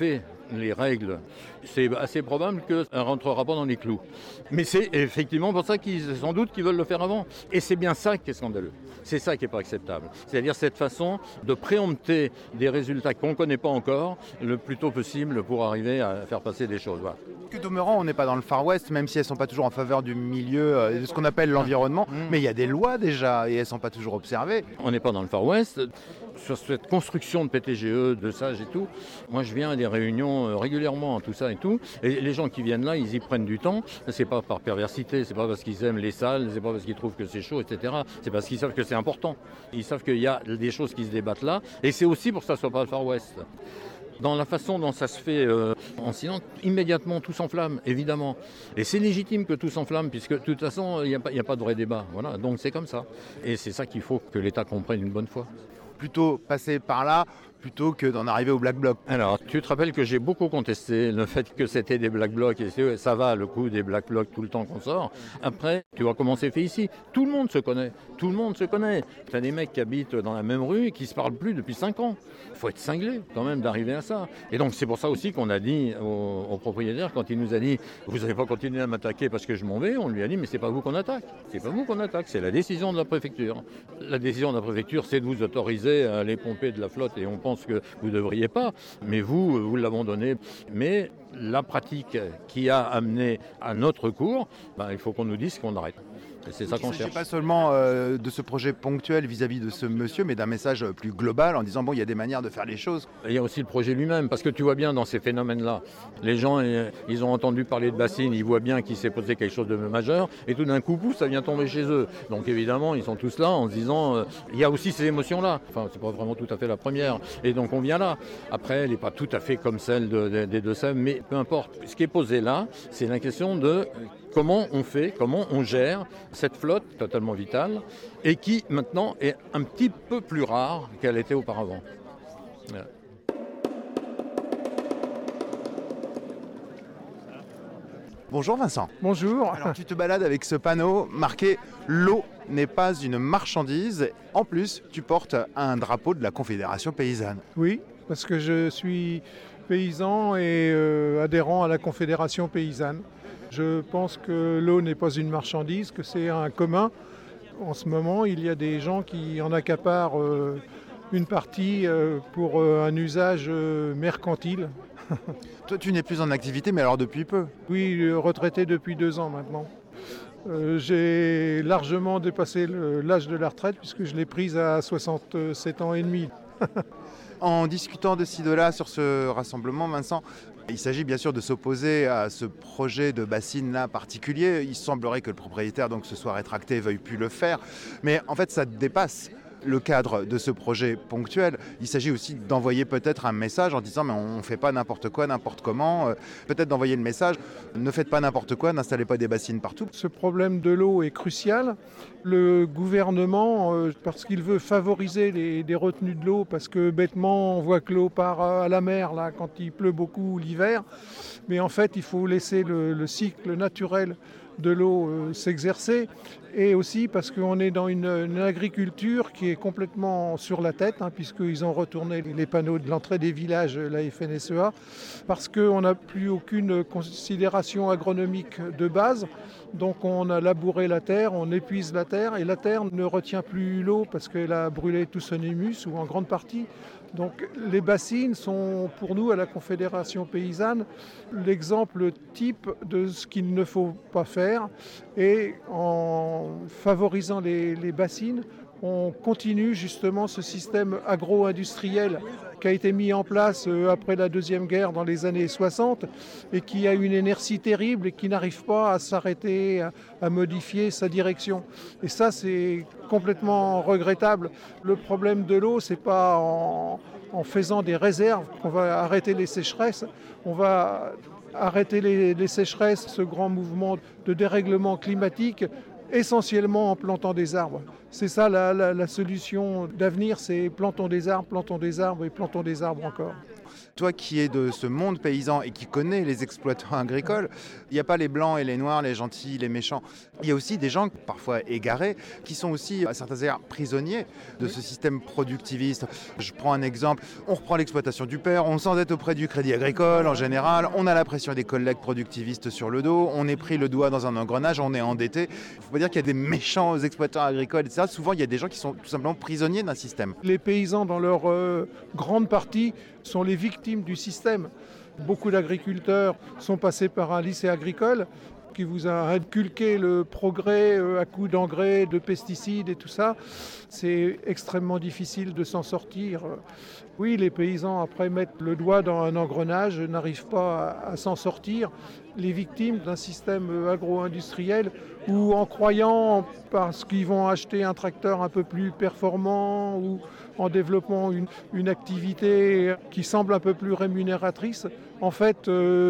les règles, c'est assez probable qu'elle ne rentrera pas dans les clous. Mais c'est effectivement pour ça sans doute qu'ils veulent le faire avant. Et c'est bien ça qui est scandaleux. C'est ça qui n'est pas acceptable. C'est-à-dire cette façon de préempter des résultats qu'on ne connaît pas encore le plus tôt possible pour arriver à faire passer des choses. Voilà. Que demeurant, on n'est pas dans le Far West, même si elles ne sont pas toujours en faveur du milieu, de ce qu'on appelle l'environnement. Mais il y a des lois déjà et elles ne sont pas toujours observées. On n'est pas dans le Far West. Sur cette construction de PTGE, de SAGE et tout, moi je viens à des réunions régulièrement, tout ça et tout, et les gens qui viennent là, ils y prennent du temps, c'est pas par perversité, c'est pas parce qu'ils aiment les salles, c'est pas parce qu'ils trouvent que c'est chaud, etc. C'est parce qu'ils savent que c'est important. Ils savent qu'il y a des choses qui se débattent là, et c'est aussi pour que ça soit pas le Far West. Dans la façon dont ça se fait en silence, immédiatement tout s'enflamme, évidemment. Et c'est légitime que tout s'enflamme, puisque de toute façon, il n'y a pas de vrai débat. Voilà, donc c'est comme ça. Et c'est ça qu'il faut que l'État comprenne une bonne fois. Plutôt passer par là, plutôt que d'en arriver au Black Bloc. Alors, tu te rappelles que j'ai beaucoup contesté le fait que c'était des Black Blocs, et ça va le coup des Black Blocs tout le temps qu'on sort. Après, tu vois comment c'est fait ici. Tout le monde se connaît. Tout le monde se connaît. Tu as des mecs qui habitent dans la même rue et qui ne se parlent plus depuis 5 ans. Il faut être cinglé quand même d'arriver à ça. Et donc c'est pour ça aussi qu'on a dit au propriétaire, quand il nous a dit « Vous n'allez pas continuer à m'attaquer parce que je m'en vais », on lui a dit « Mais c'est pas vous qu'on attaque. C'est pas vous qu'on attaque, c'est la décision de la préfecture. La décision de la préfecture, c'est de vous autoriser à aller pomper de la flotte et on pense que vous ne devriez pas, mais vous l'abandonnez. » Mais la pratique qui a amené à notre cours, il faut qu'on nous dise qu'on arrête. Et c'est ça qu'on cherche. Pas seulement de ce projet ponctuel vis-à-vis de ce monsieur, mais d'un message plus global en disant bon, il y a des manières de faire les choses. Il y a aussi le projet lui-même, parce que tu vois bien dans ces phénomènes-là, les gens, ils ont entendu parler de bassines, ils voient bien qu'il s'est posé quelque chose de majeur, et tout d'un coup, ça vient tomber chez eux. Donc évidemment, ils sont tous là en se disant, il y a aussi ces émotions-là. Enfin, c'est pas vraiment tout à fait la première. Et donc on vient là. Après, elle n'est pas tout à fait comme celle des Deux-Sèvres, mais peu importe. Ce qui est posé là, c'est la question de comment on fait, comment on gère cette flotte totalement vitale et qui maintenant est un petit peu plus rare qu'elle était auparavant. Voilà. Bonjour Vincent. Bonjour. Alors tu te balades avec ce panneau marqué « L'eau n'est pas une marchandise ». En plus, tu portes un drapeau de la Confédération paysanne. Oui, parce que je suis paysan et adhérent à la Confédération paysanne. Je pense que l'eau n'est pas une marchandise, que c'est un commun. En ce moment, il y a des gens qui en accaparent une partie pour un usage mercantile. Toi, tu n'es plus en activité, mais alors depuis peu? Oui, retraité depuis 2 ans maintenant. J'ai largement dépassé l'âge de la retraite puisque je l'ai prise à 67 ans et demi. En discutant de ci, de là sur ce rassemblement, Vincent, il s'agit bien sûr de s'opposer à ce projet de bassine-là particulier. Il semblerait que le propriétaire donc, se soit rétracté et veuille plus le faire. Mais en fait, ça dépasse le cadre de ce projet ponctuel. Il s'agit aussi d'envoyer peut-être un message en disant mais on ne fait pas n'importe quoi, n'importe comment. Peut-être d'envoyer le message, ne faites pas n'importe quoi, n'installez pas des bassines partout. Ce problème de l'eau est crucial. Le gouvernement, parce qu'il veut favoriser les retenues de l'eau, parce que bêtement on voit que l'eau part à la mer là, quand il pleut beaucoup l'hiver, mais en fait il faut laisser le cycle naturel de l'eau s'exercer, et aussi parce qu'on est dans une agriculture qui est complètement sur la tête, puisqu'ils ont retourné les panneaux de l'entrée des villages, la FNSEA, parce qu'on n'a plus aucune considération agronomique de base. Donc on a labouré la terre, on épuise la terre, et la terre ne retient plus l'eau parce qu'elle a brûlé tout son humus, ou en grande partie. Donc les bassines sont pour nous à la Confédération paysanne l'exemple type de ce qu'il ne faut pas faire, et en favorisant les bassines, on continue justement ce système agro-industriel qui a été mis en place après la Deuxième Guerre dans les années 60 et qui a une inertie terrible et qui n'arrive pas à s'arrêter, à modifier sa direction. Et ça, c'est complètement regrettable. Le problème de l'eau, c'est pas en faisant des réserves qu'on va arrêter les sécheresses. On va arrêter les sécheresses, ce grand mouvement de dérèglement climatique, essentiellement en plantant des arbres. C'est ça la solution d'avenir, c'est plantons des arbres et plantons des arbres encore. Toi qui es de ce monde paysan et qui connais les exploitants agricoles, il n'y a pas les blancs et les noirs, les gentils, les méchants. Il y a aussi des gens, parfois égarés, qui sont aussi à certains égards prisonniers de ce système productiviste. Je prends un exemple, on reprend l'exploitation du père, on s'endette auprès du Crédit Agricole en général, on a la pression des collègues productivistes sur le dos, on est pris le doigt dans un engrenage, on est endetté. Il ne faut pas dire qu'il y a des méchants exploitants agricoles, etc. Souvent, il y a des gens qui sont tout simplement prisonniers d'un système. Les paysans, dans leur grande partie, sont les victimes du système. Beaucoup d'agriculteurs sont passés par un lycée agricole qui vous a inculqué le progrès à coup d'engrais, de pesticides et tout ça. C'est extrêmement difficile de s'en sortir. Oui, les paysans, après, mettent le doigt dans un engrenage, n'arrivent pas à s'en sortir. Les victimes d'un système agro-industriel où, en croyant, parce qu'ils vont acheter un tracteur un peu plus performant ou en développant une activité qui semble un peu plus rémunératrice, en fait,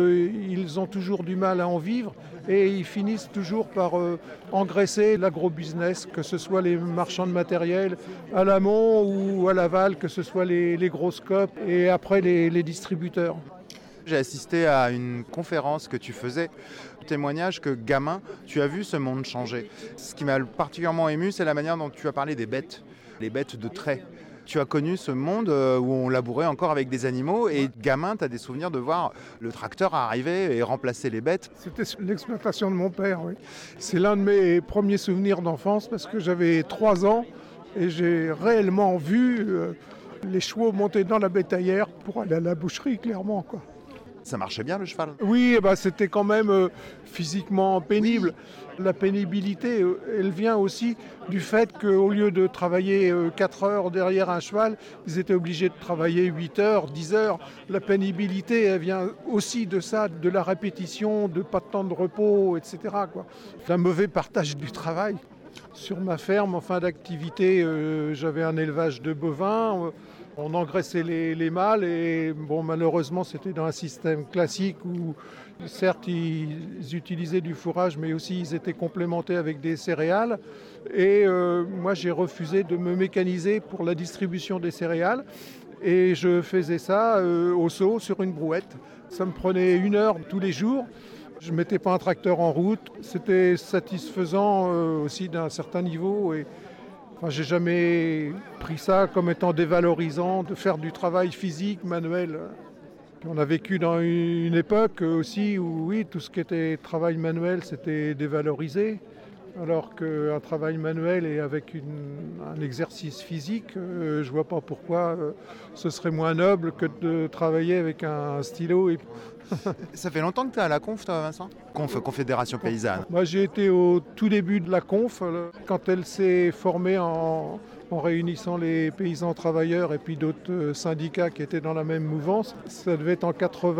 ils ont toujours du mal à en vivre et ils finissent toujours par engraisser l'agro-business, que ce soit les marchands de matériel à l'amont ou à l'aval, que ce soit les gros scopes et après les distributeurs. J'ai assisté à une conférence que tu faisais, témoignage que gamin, tu as vu ce monde changer. Ce qui m'a particulièrement ému, c'est la manière dont tu as parlé des bêtes, les bêtes de trait. Tu as connu ce monde où on labourait encore avec des animaux et gamin, tu as des souvenirs de voir le tracteur arriver et remplacer les bêtes. C'était l'exploitation de mon père, oui. C'est l'un de mes premiers souvenirs d'enfance parce que j'avais 3 ans et j'ai réellement vu les chevaux monter dans la bétaillère pour aller à la boucherie, clairement, quoi. Ça marchait bien le cheval? Oui, c'était quand même physiquement pénible. Oui. La pénibilité, elle vient aussi du fait qu'au lieu de travailler 4 heures derrière un cheval, ils étaient obligés de travailler 8 heures, 10 heures. La pénibilité, elle vient aussi de ça, de la répétition, de pas de temps de repos, etc., quoi. Un mauvais partage du travail. Sur ma ferme, en fin d'activité, j'avais un élevage de bovins. On engraissait les mâles et bon, malheureusement c'était dans un système classique où certes ils utilisaient du fourrage mais aussi ils étaient complémentés avec des céréales et moi j'ai refusé de me mécaniser pour la distribution des céréales et je faisais ça au seau sur une brouette. Ça me prenait 1 heure tous les jours. Je ne mettais pas un tracteur en route. C'était satisfaisant aussi d'un certain niveau et j'ai jamais pris ça comme étant dévalorisant de faire du travail physique, manuel. On a vécu dans une époque aussi où oui, tout ce qui était travail manuel, c'était dévalorisé. Alors qu'un travail manuel et avec un exercice physique, je ne vois pas pourquoi ce serait moins noble que de travailler avec un stylo. Ça fait longtemps que tu es à la Conf, toi, Vincent? Confédération Paysanne. Moi, j'ai été au tout début de la Conf, quand elle s'est formée en réunissant les paysans travailleurs et puis d'autres syndicats qui étaient dans la même mouvance. Ça devait être en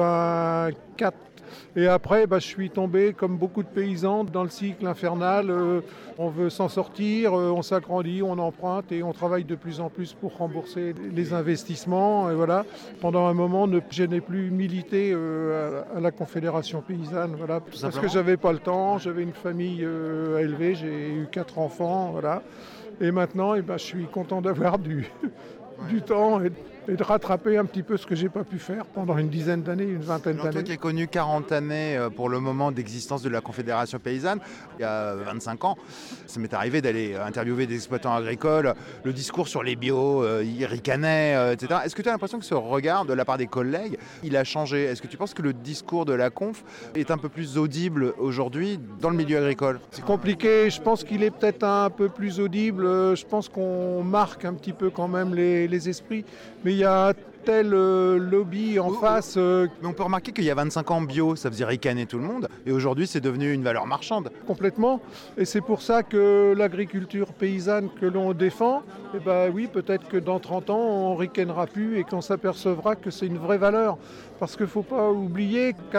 84. Et après, je suis tombé, comme beaucoup de paysans, dans le cycle infernal. On veut s'en sortir, on s'agrandit, on emprunte et on travaille de plus en plus pour rembourser les investissements. Et voilà. Pendant un moment, je n'ai plus milité à la Confédération Paysanne. Voilà, parce que j'avais pas le temps, j'avais une famille à élever, j'ai eu 4 enfants. Voilà. Et maintenant, je suis content d'avoir du temps et de rattraper un petit peu ce que j'ai pas pu faire pendant une dizaine d'années, une vingtaine d'années. Toi qui as connu 40 années pour le moment d'existence de la Confédération Paysanne, il y a 25 ans, ça m'est arrivé d'aller interviewer des exploitants agricoles, le discours sur les bio, ils ricanaient, etc. Est-ce que tu as l'impression que ce regard de la part des collègues, il a changé? Est-ce que tu penses que le discours de la Conf est un peu plus audible aujourd'hui dans le milieu agricole? C'est compliqué, je pense qu'il est peut-être un peu plus audible, je pense qu'on marque un petit peu quand même les esprits, mais il y a tel lobby en face. Mais on peut remarquer qu'il y a 25 ans, bio, ça faisait ricaner tout le monde, et aujourd'hui c'est devenu une valeur marchande. Complètement, et c'est pour ça que l'agriculture paysanne que l'on défend, oui, peut-être que dans 30 ans on ricanera plus et qu'on s'apercevra que c'est une vraie valeur. Parce qu'il ne faut pas oublier que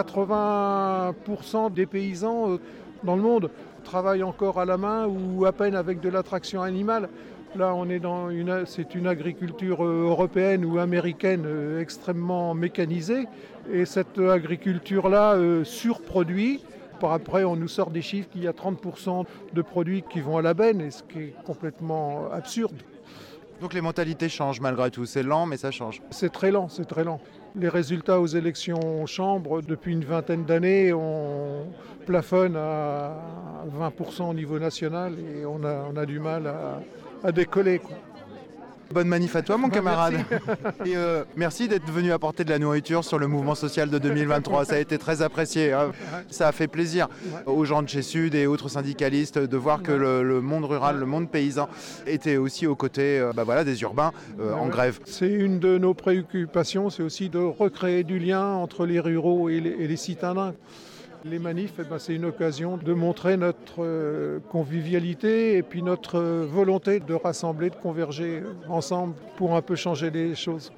80% des paysans dans le monde travaillent encore à la main ou à peine avec de la traction animale. Là, on est c'est une agriculture européenne ou américaine extrêmement mécanisée. Et cette agriculture-là surproduit Par après, on nous sort des chiffres qu'il y a 30% de produits qui vont à la benne, et ce qui est complètement absurde. Donc les mentalités changent malgré tout. C'est lent, mais ça change. C'est très lent, c'est très lent. Les résultats aux élections chambres, depuis une vingtaine d'années, on plafonne à 20% au niveau national et on a du mal à décoller, quoi. Bonne manif à toi, mon camarade. Et merci d'être venu apporter de la nourriture sur le mouvement social de 2023. Ça a été très apprécié. Hein. Ça a fait plaisir aux gens de chez Sud et autres syndicalistes de voir que le monde rural, le monde paysan était aussi aux côtés des urbains en grève. C'est une de nos préoccupations, c'est aussi de recréer du lien entre les ruraux et les citadins. Les manifs, c'est une occasion de montrer notre convivialité et puis notre volonté de rassembler, de converger ensemble pour un peu changer les choses.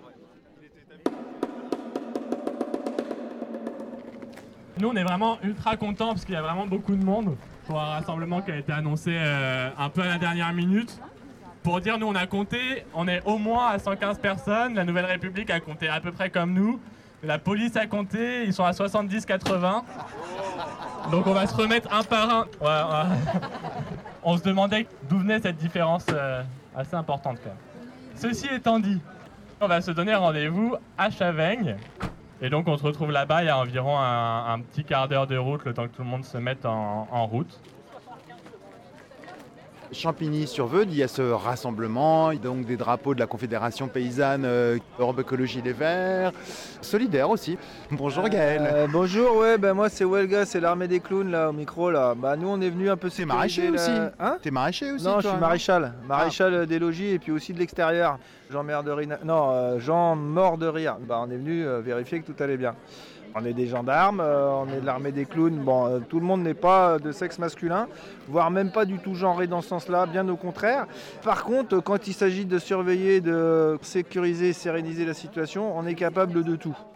Nous, on est vraiment ultra contents parce qu'il y a vraiment beaucoup de monde pour un rassemblement qui a été annoncé un peu à la dernière minute. Pour dire, nous, on a compté, on est au moins à 115 personnes. La Nouvelle République a compté à peu près comme nous. La police a compté, ils sont à 70-80. Donc on va se remettre un par un. Ouais. On se demandait d'où venait cette différence assez importante quand même. Ceci étant dit, on va se donner rendez-vous à Chavaigne. Et donc on se retrouve là-bas, il y a environ un petit quart d'heure de route, le temps que tout le monde se mette en route. Champigny-sur-Veude, il y a ce rassemblement, donc des drapeaux de la Confédération paysanne Europe Écologie Les Verts, solidaire aussi. Bonjour Gaël. Bonjour, moi c'est Welga, c'est l'armée des clowns là au micro là. Nous on est venu un peu sécuriser. T'es maraîcher aussi Hein? T'es maraîcher aussi? Non, toi, je suis maréchal des logis et puis aussi de l'extérieur. Jean mort de rire. On est venu vérifier que tout allait bien. On est des gendarmes, on est de l'armée des clowns. Tout le monde n'est pas de sexe masculin, voire même pas du tout genré dans ce sens-là, bien au contraire. Par contre, quand il s'agit de surveiller, de sécuriser, séréniser la situation, on est capable de tout.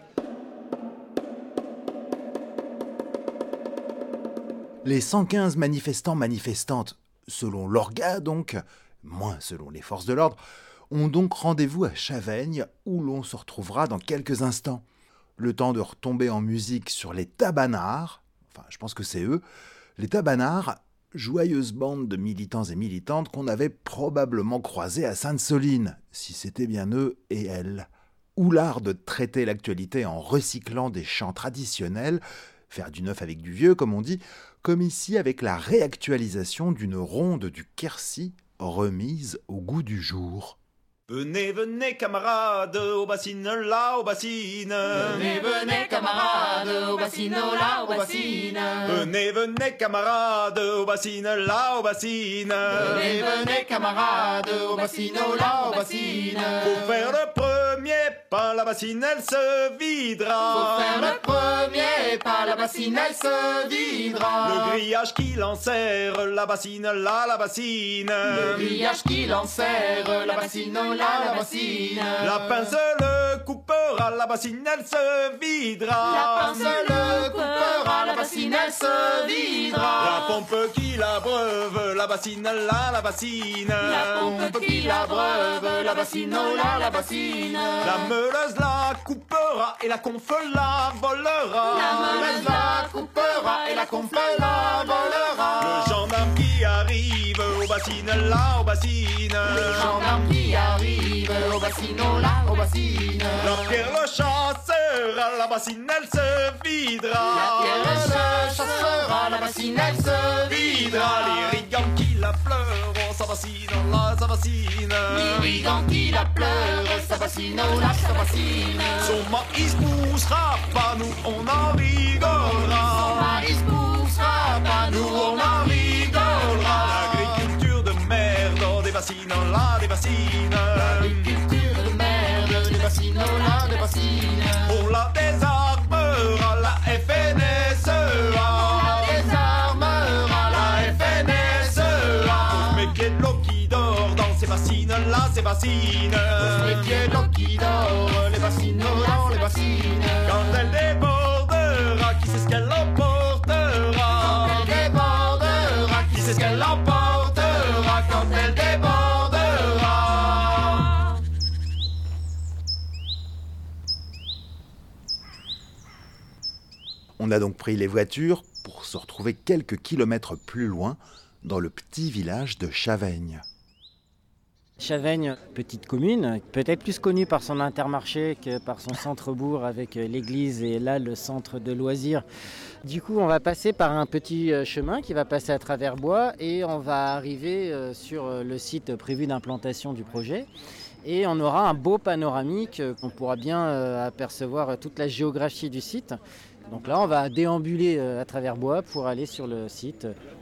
Les 115 manifestantes, selon l'orga donc, moins selon les forces de l'ordre, ont donc rendez-vous à Chavaigne, où l'on se retrouvera dans quelques instants. Le temps de retomber en musique sur les Tabanards, enfin je pense que c'est eux, les Tabanards, joyeuse bande de militants et militantes qu'on avait probablement croisés à Sainte-Soline, si c'était bien eux et elles. Ou l'art de traiter l'actualité en recyclant des chants traditionnels, faire du neuf avec du vieux comme on dit, comme ici avec la réactualisation d'une ronde du Quercy remise au goût du jour. Venez, venez camarades, au bassine là, au bassine. Venez, venez camarades, au bassine là, au bassine. Venez, venez camarades, au bassine là, au bassine. Venez, venez camarades, au bassine là, au bassine. Pour faire le premier pas, la bassine elle se videra. Pour faire le premier pas, la bassine elle se videra. Le grillage qui l'enserre, la bassine là, la bassine. Le grillage qui l'enserre, la bassine la bassine. La pince le coupera, la bassine elle se videra. La pince le coupera, la bassine elle se videra. La pompe qui l'abreuve, la bassine là, la bassine. La pompe qui l'abreuve, la bassine là, la bassine. La meuleuse la coupera et la confe la volera. La meuleuse la coupera et la confe la volera. Le gendarme qui arrive au bassine là, au bassine. Le gendarme qui arrive au bassino là, au bassine. La pierre le chasseur, à la bassine elle se videra. La pierre le chasseur, la bassine elle se videra. Les rigands qui la pleurent, sa bassine là, sa bassine. Les rigands qui la pleurent, sa bassine là, sa bassine. Son maïs poussera pas, nous on en rigolera. Son maïs poussera pas, nous on en rigolera. L'agriculture de merde, des bassines là, des bassines. L'agriculture de merde, des bassines là, des bassines. On la désarmera, la FNSEA. On la désarmera, la FNSEA. Mais qu'il y ait de l'eau qui dort dans ces bassines là, ces bassines. Mais qu'il y ait de l'eau qui dort, les bassines là, les bassines. Quand elle débordera, qui sait ce qu'elle emportera. Quand elle débordera, qui sait ce qu'elle emportera. Quand elle débordera. On a donc pris les voitures pour se retrouver quelques kilomètres plus loin, dans le petit village de Chaveigne. Chaveigne, petite commune, peut-être plus connue par son intermarché que par son centre-bourg avec l'église et là le centre de loisirs. Du coup, on va passer par un petit chemin qui va passer à travers bois et on va arriver sur le site prévu d'implantation du projet. Et on aura un beau panoramique, on pourra bien apercevoir toute la géographie du site. Donc là, on va déambuler à travers bois pour aller sur le site.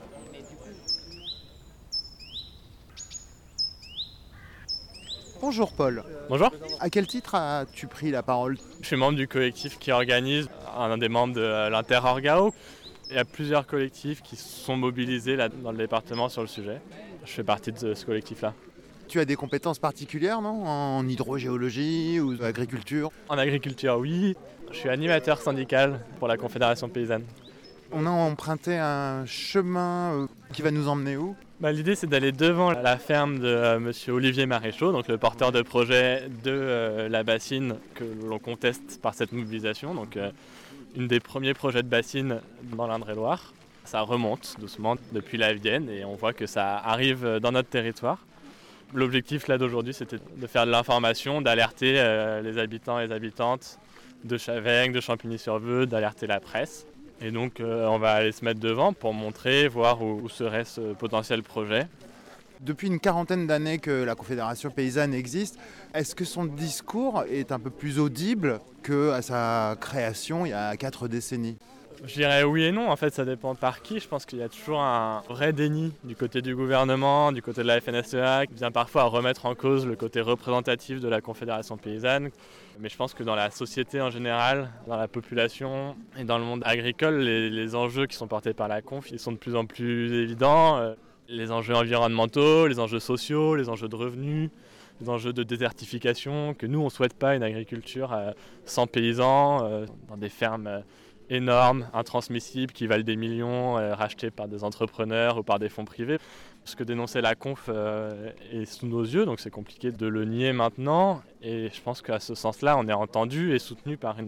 Bonjour Paul. Bonjour. À quel titre as-tu pris la parole ? Je suis membre du collectif qui organise, un des membres de l'Inter-Orgao. Il y a plusieurs collectifs qui sont mobilisés là, dans le département sur le sujet. Je fais partie de ce collectif-là. Tu as des compétences particulières, non ? En hydrogéologie ou agriculture ? En agriculture, oui. Je suis animateur syndical pour la Confédération paysanne. On a emprunté un chemin qui va nous emmener où ? L'idée, c'est d'aller devant la ferme de monsieur Olivier Maréchaux, donc le porteur de projet de la bassine que l'on conteste par cette mobilisation. Donc, une des premiers projets de bassine dans l'Indre-et-Loire. Ça remonte doucement depuis la Vienne et on voit que ça arrive dans notre territoire. L'objectif là d'aujourd'hui, c'était de faire de l'information, d'alerter les habitants et les habitantes de Chaveigne, de Champigny-sur-Veux, d'alerter la presse. Et donc on va aller se mettre devant pour montrer, voir où serait ce potentiel projet. Depuis une quarantaine d'années que la Confédération paysanne existe, est-ce que son discours est un peu plus audible qu'à sa création il y a 4 décennies ? Je dirais oui et non, en fait ça dépend par qui. Je pense qu'il y a toujours un vrai déni du côté du gouvernement, du côté de la FNSEA, qui vient parfois à remettre en cause le côté représentatif de la Confédération paysanne. Mais je pense que dans la société en général, dans la population et dans le monde agricole, les enjeux qui sont portés par la Conf, ils sont de plus en plus évidents. Les enjeux environnementaux, les enjeux sociaux, les enjeux de revenus, les enjeux de désertification, que nous on ne souhaite pas une agriculture sans paysans, dans des fermes énormes, intransmissibles, qui valent des millions, rachetés par des entrepreneurs ou par des fonds privés. Ce que dénonçait la Conf est sous nos yeux, donc c'est compliqué de le nier maintenant. Et je pense qu'à ce sens-là, on est entendu et soutenu par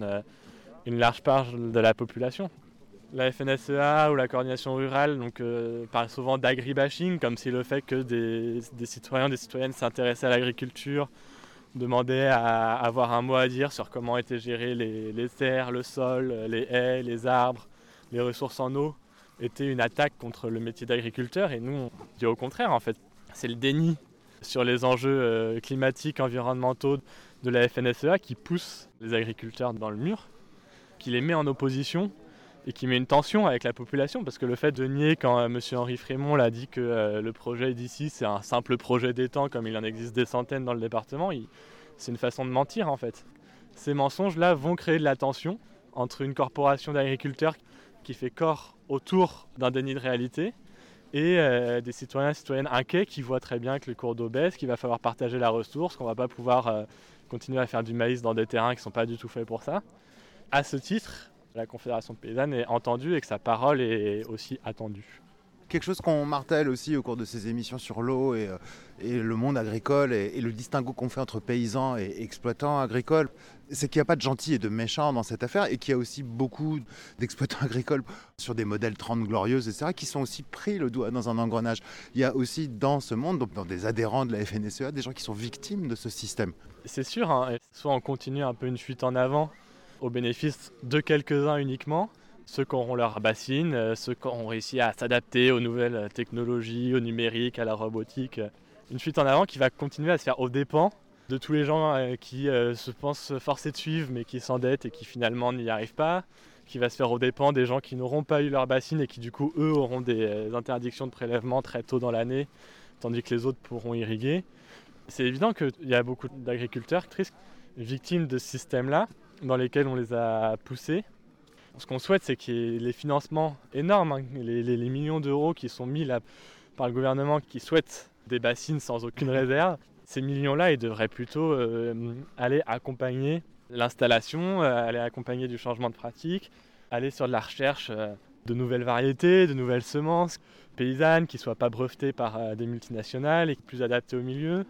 une large part de la population. La FNSEA ou la coordination rurale parle souvent d'agribashing, comme si le fait que des citoyens, des citoyennes s'intéressaient à l'agriculture, demandaient à avoir un mot à dire sur comment étaient gérées les terres, le sol, les haies, les arbres, les ressources en eau, était une attaque contre le métier d'agriculteur. Et nous, on dit au contraire, en fait, c'est le déni sur les enjeux climatiques, environnementaux de la FNSEA qui pousse les agriculteurs dans le mur, qui les met en opposition et qui met une tension avec la population, parce que le fait de nier quand M. Henri Frémont l'a dit que le projet d'ici c'est un simple projet d'étang comme il en existe des centaines dans le département, c'est une façon de mentir en fait. Ces mensonges-là vont créer de la tension entre une corporation d'agriculteurs qui fait corps autour d'un déni de réalité et des citoyens et citoyennes inquiets qui voient très bien que les cours d'eau baissent, qu'il va falloir partager la ressource, qu'on ne va pas pouvoir continuer à faire du maïs dans des terrains qui ne sont pas du tout faits pour ça. À ce titre, la Confédération paysanne est entendue et que sa parole est aussi attendue. Quelque chose qu'on martèle aussi au cours de ces émissions sur l'eau et le monde agricole et le distinguo qu'on fait entre paysans et exploitants agricoles, c'est qu'il n'y a pas de gentils et de méchants dans cette affaire et qu'il y a aussi beaucoup d'exploitants agricoles sur des modèles 30 glorieuses, etc., qui sont aussi pris le doigt dans un engrenage. Il y a aussi dans ce monde, donc dans des adhérents de la FNSEA, des gens qui sont victimes de ce système. C'est sûr, hein, soit on continue un peu une fuite en avant au bénéfice de quelques-uns uniquement, ceux qui auront leur bassine, ceux qui auront réussi à s'adapter aux nouvelles technologies, au numérique, à la robotique. Une fuite en avant qui va continuer à se faire aux dépens de tous les gens qui se pensent forcés de suivre mais qui s'endettent et qui finalement n'y arrivent pas, qui va se faire aux dépens des gens qui n'auront pas eu leur bassine et qui du coup eux auront des interdictions de prélèvement très tôt dans l'année, tandis que les autres pourront irriguer. C'est évident qu'il y a beaucoup d'agriculteurs victimes de ce système-là, dans lesquels on les a poussés. Ce qu'on souhaite, c'est qu'il y ait les financements énormes, hein, les millions d'euros qui sont mis là par le gouvernement qui souhaite des bassines sans aucune réserve. Ces millions-là, ils devraient plutôt aller accompagner l'installation, aller accompagner du changement de pratique, aller sur de la recherche de nouvelles variétés, de nouvelles semences paysannes qui ne soient pas brevetées par des multinationales et plus adaptées au milieu,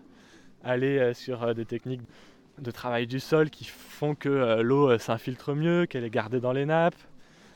aller sur des techniques de travail du sol qui font que l'eau s'infiltre mieux, qu'elle est gardée dans les nappes,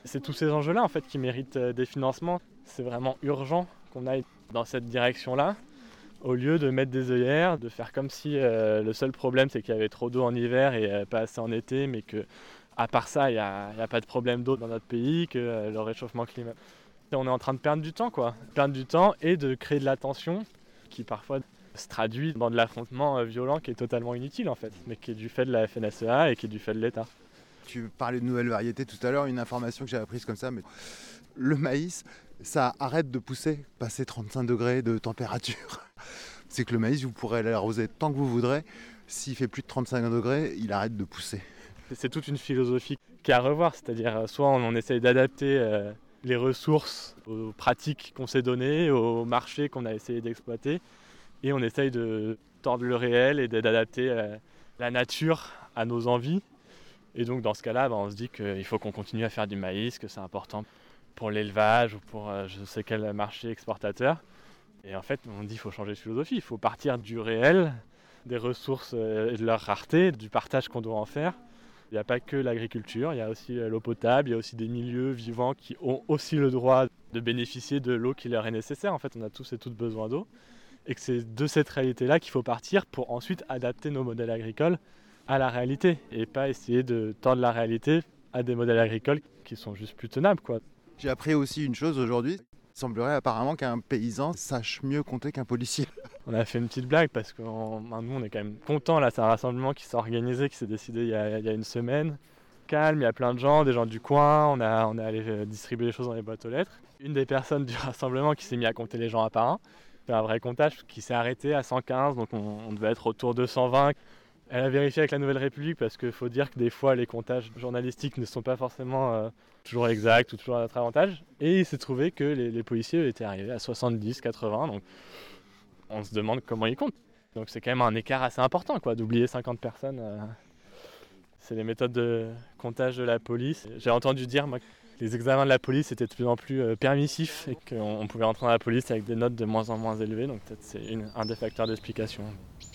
C'est tous ces enjeux-là en fait qui méritent des financements. C'est vraiment urgent qu'on aille dans cette direction-là, au lieu de mettre des œillères, de faire comme si le seul problème c'est qu'il y avait trop d'eau en hiver et pas assez en été, mais que à part ça, il n'y a pas de problème d'eau dans notre pays, que le réchauffement climatique. On est en train de perdre du temps, perdre du temps et de créer de la tension qui parfois se traduit dans de l'affrontement violent qui est totalement inutile en fait, mais qui est du fait de la FNSEA et qui est du fait de l'État. Tu parlais de nouvelles variétés tout à l'heure, une information que j'avais apprise comme ça, mais le maïs, ça arrête de pousser, passer 35 degrés de température. C'est que le maïs, vous pourrez l'arroser tant que vous voudrez, s'il fait plus de 35 degrés, il arrête de pousser. C'est toute une philosophie qui est à revoir, c'est-à-dire soit on essaye d'adapter les ressources aux pratiques qu'on s'est données, aux marchés qu'on a essayé d'exploiter, et on essaye de tordre le réel et d'adapter la nature à nos envies. Et donc dans ce cas-là, on se dit qu'il faut qu'on continue à faire du maïs, que c'est important pour l'élevage ou pour je sais quel marché exportateur. Et en fait, on dit qu'il faut changer de philosophie, il faut partir du réel, des ressources et de leur rareté, du partage qu'on doit en faire. Il n'y a pas que l'agriculture, il y a aussi l'eau potable, il y a aussi des milieux vivants qui ont aussi le droit de bénéficier de l'eau qui leur est nécessaire. En fait, on a tous et toutes besoin d'eau. Et que c'est de cette réalité-là qu'il faut partir pour ensuite adapter nos modèles agricoles à la réalité et pas essayer de tendre la réalité à des modèles agricoles qui sont juste plus tenables, J'ai appris aussi une chose aujourd'hui. Il semblerait apparemment qu'un paysan sache mieux compter qu'un policier. On a fait une petite blague parce que nous on est quand même contents, là c'est un rassemblement qui s'est organisé, qui s'est décidé il y a une semaine. Calme, il y a plein de gens, des gens du coin, on est allé distribuer les choses dans les boîtes aux lettres. Une des personnes du rassemblement qui s'est mis à compter les gens à part un, fait un vrai comptage qui s'est arrêté à 115, donc on devait être autour de 120. Elle a vérifié avec la Nouvelle République parce qu'il faut dire que des fois les comptages journalistiques ne sont pas forcément toujours exacts ou toujours à notre avantage. Et il s'est trouvé que les policiers étaient arrivés à 70, 80, donc on se demande comment ils comptent. Donc c'est quand même un écart assez important d'oublier 50 personnes. C'est les méthodes de comptage de la police. J'ai entendu dire moi, que les examens de la police étaient de plus en plus permissifs et qu'on pouvait rentrer dans la police avec des notes de moins en moins élevées, donc peut-être c'est un des facteurs d'explication.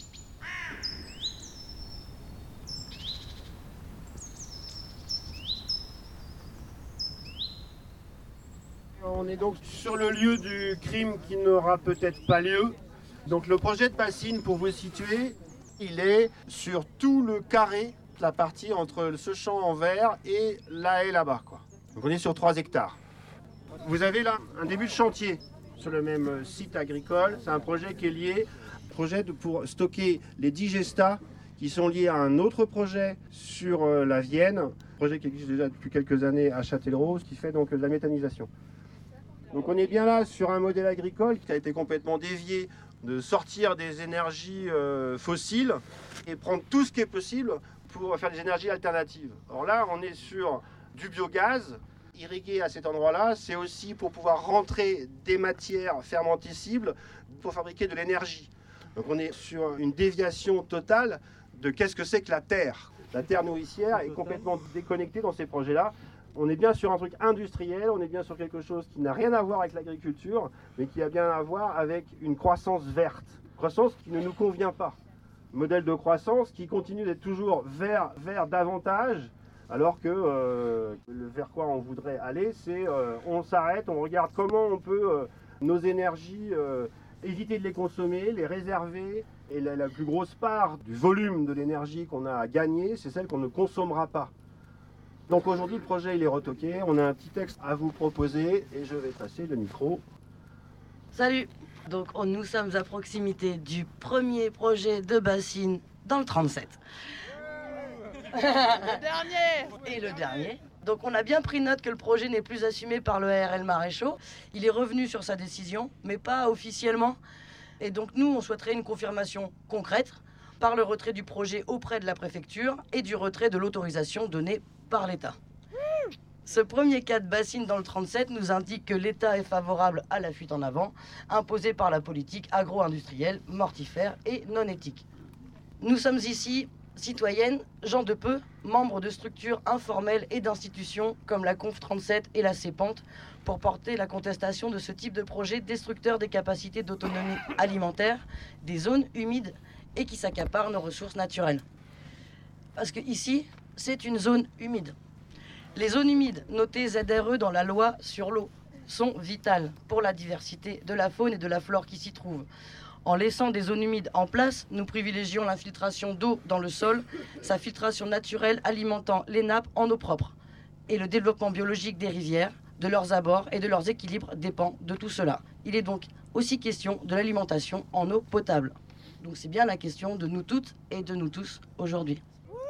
On est donc sur le lieu du crime qui n'aura peut-être pas lieu. Donc le projet de bassine, pour vous situer, il est sur tout le carré, la partie entre ce champ en vert et là et là-bas. Donc on est sur 3 hectares. Vous avez là un début de chantier sur le même site agricole. C'est un projet qui est lié, pour stocker les digestats qui sont liés à un autre projet sur la Vienne, un projet qui existe déjà depuis quelques années à Châtellerault, qui fait donc de la méthanisation. Donc on est bien là sur un modèle agricole qui a été complètement dévié de sortir des énergies fossiles et prendre tout ce qui est possible pour faire des énergies alternatives. Alors là, on est sur du biogaz irrigué à cet endroit-là. C'est aussi pour pouvoir rentrer des matières fermentescibles pour fabriquer de l'énergie. Donc on est sur une déviation totale de qu'est-ce que c'est que la terre. La terre nourricière est complètement déconnectée dans ces projets-là. On est bien sur un truc industriel, on est bien sur quelque chose qui n'a rien à voir avec l'agriculture, mais qui a bien à voir avec une croissance verte. Croissance qui ne nous convient pas. Modèle de croissance qui continue d'être toujours vers davantage, alors que vers quoi on voudrait aller, c'est on s'arrête, on regarde comment on peut nos énergies éviter de les consommer, les réserver. Et la plus grosse part du volume de l'énergie qu'on a à gagner, c'est celle qu'on ne consommera pas. Donc aujourd'hui, le projet il est retoqué. On a un petit texte à vous proposer et je vais passer le micro. Salut. Donc nous sommes à proximité du premier projet de bassine dans le 37. Le dernier. Et le dernier. Donc on a bien pris note que le projet n'est plus assumé par le ARL Maréchaux. Il est revenu sur sa décision, mais pas officiellement. Et donc nous, on souhaiterait une confirmation concrète par le retrait du projet auprès de la préfecture et du retrait de l'autorisation donnée par l'État. Ce premier cas de bassine dans le 37 nous indique que l'État est favorable à la fuite en avant imposée par la politique agro-industrielle, mortifère et non éthique. Nous sommes ici citoyennes, gens de peu, membres de structures informelles et d'institutions comme la Conf 37 et la CEPANT pour porter la contestation de ce type de projet destructeur des capacités d'autonomie alimentaire, des zones humides et qui s'accapare nos ressources naturelles. Parce que ici, c'est une zone humide. Les zones humides, notées ZRE dans la loi sur l'eau, sont vitales pour la diversité de la faune et de la flore qui s'y trouve. En laissant des zones humides en place, nous privilégions l'infiltration d'eau dans le sol, sa filtration naturelle alimentant les nappes en eau propre. Et le développement biologique des rivières, de leurs abords et de leurs équilibres dépend de tout cela. Il est donc aussi question de l'alimentation en eau potable. Donc c'est bien la question de nous toutes et de nous tous aujourd'hui.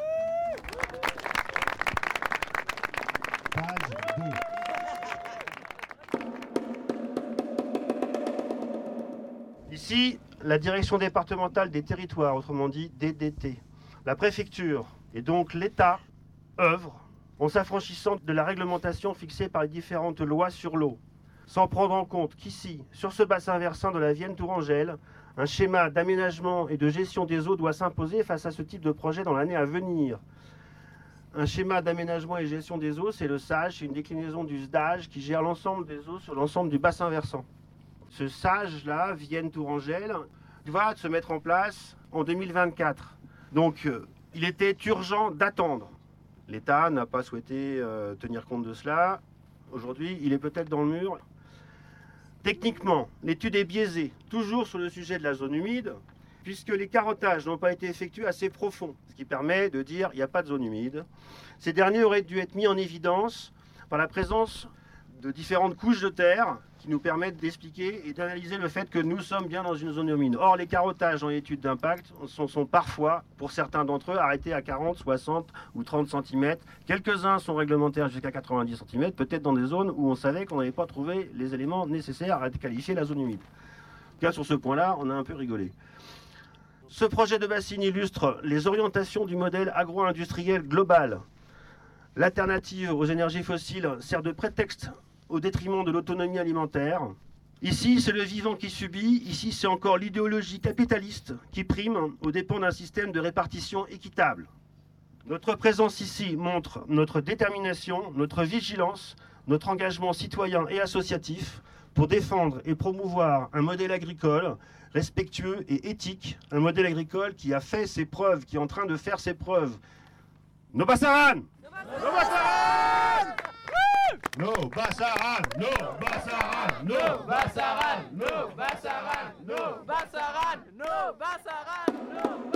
Ici, la direction départementale des territoires, autrement dit DDT. La préfecture et donc l'État œuvrent en s'affranchissant de la réglementation fixée par les différentes lois sur l'eau, sans prendre en compte qu'ici, sur ce bassin versant de la Vienne-Tourangelle, un schéma d'aménagement et de gestion des eaux doit s'imposer face à ce type de projet dans l'année à venir. Un schéma d'aménagement et de gestion des eaux, c'est le SAGE, c'est une déclinaison du SDAGE qui gère l'ensemble des eaux sur l'ensemble du bassin versant. Ce SAGE-là, Vienne-Tourangelle, va se mettre en place en 2024. Donc, il était urgent d'attendre. L'État n'a pas souhaité tenir compte de cela. Aujourd'hui, il est peut-être dans le mur. Techniquement, l'étude est biaisée, toujours sur le sujet de la zone humide, puisque les carottages n'ont pas été effectués assez profonds, ce qui permet de dire qu'il n'y a pas de zone humide. Ces derniers auraient dû être mis en évidence par la présence de différentes couches de terre qui nous permettent d'expliquer et d'analyser le fait que nous sommes bien dans une zone humide. Or, les carottages en étude d'impact sont parfois, pour certains d'entre eux, arrêtés à 40, 60 ou 30 cm. Quelques-uns sont réglementaires jusqu'à 90 cm, peut-être dans des zones où on savait qu'on n'avait pas trouvé les éléments nécessaires à qualifier la zone humide. En tout cas, sur ce point-là, on a un peu rigolé. Ce projet de bassine illustre les orientations du modèle agro-industriel global. L'alternative aux énergies fossiles sert de prétexte au détriment de l'autonomie alimentaire. Ici, c'est le vivant qui subit, ici, c'est encore l'idéologie capitaliste qui prime aux dépens d'un système de répartition équitable. Notre présence ici montre notre détermination, notre vigilance, notre engagement citoyen et associatif pour défendre et promouvoir un modèle agricole respectueux et éthique, un modèle agricole qui a fait ses preuves, qui est en train de faire ses preuves. No pasaran! No pasaran! No pasaran! No pasaran! No pasaran! No pasaran! No pasaran! No pasaran! No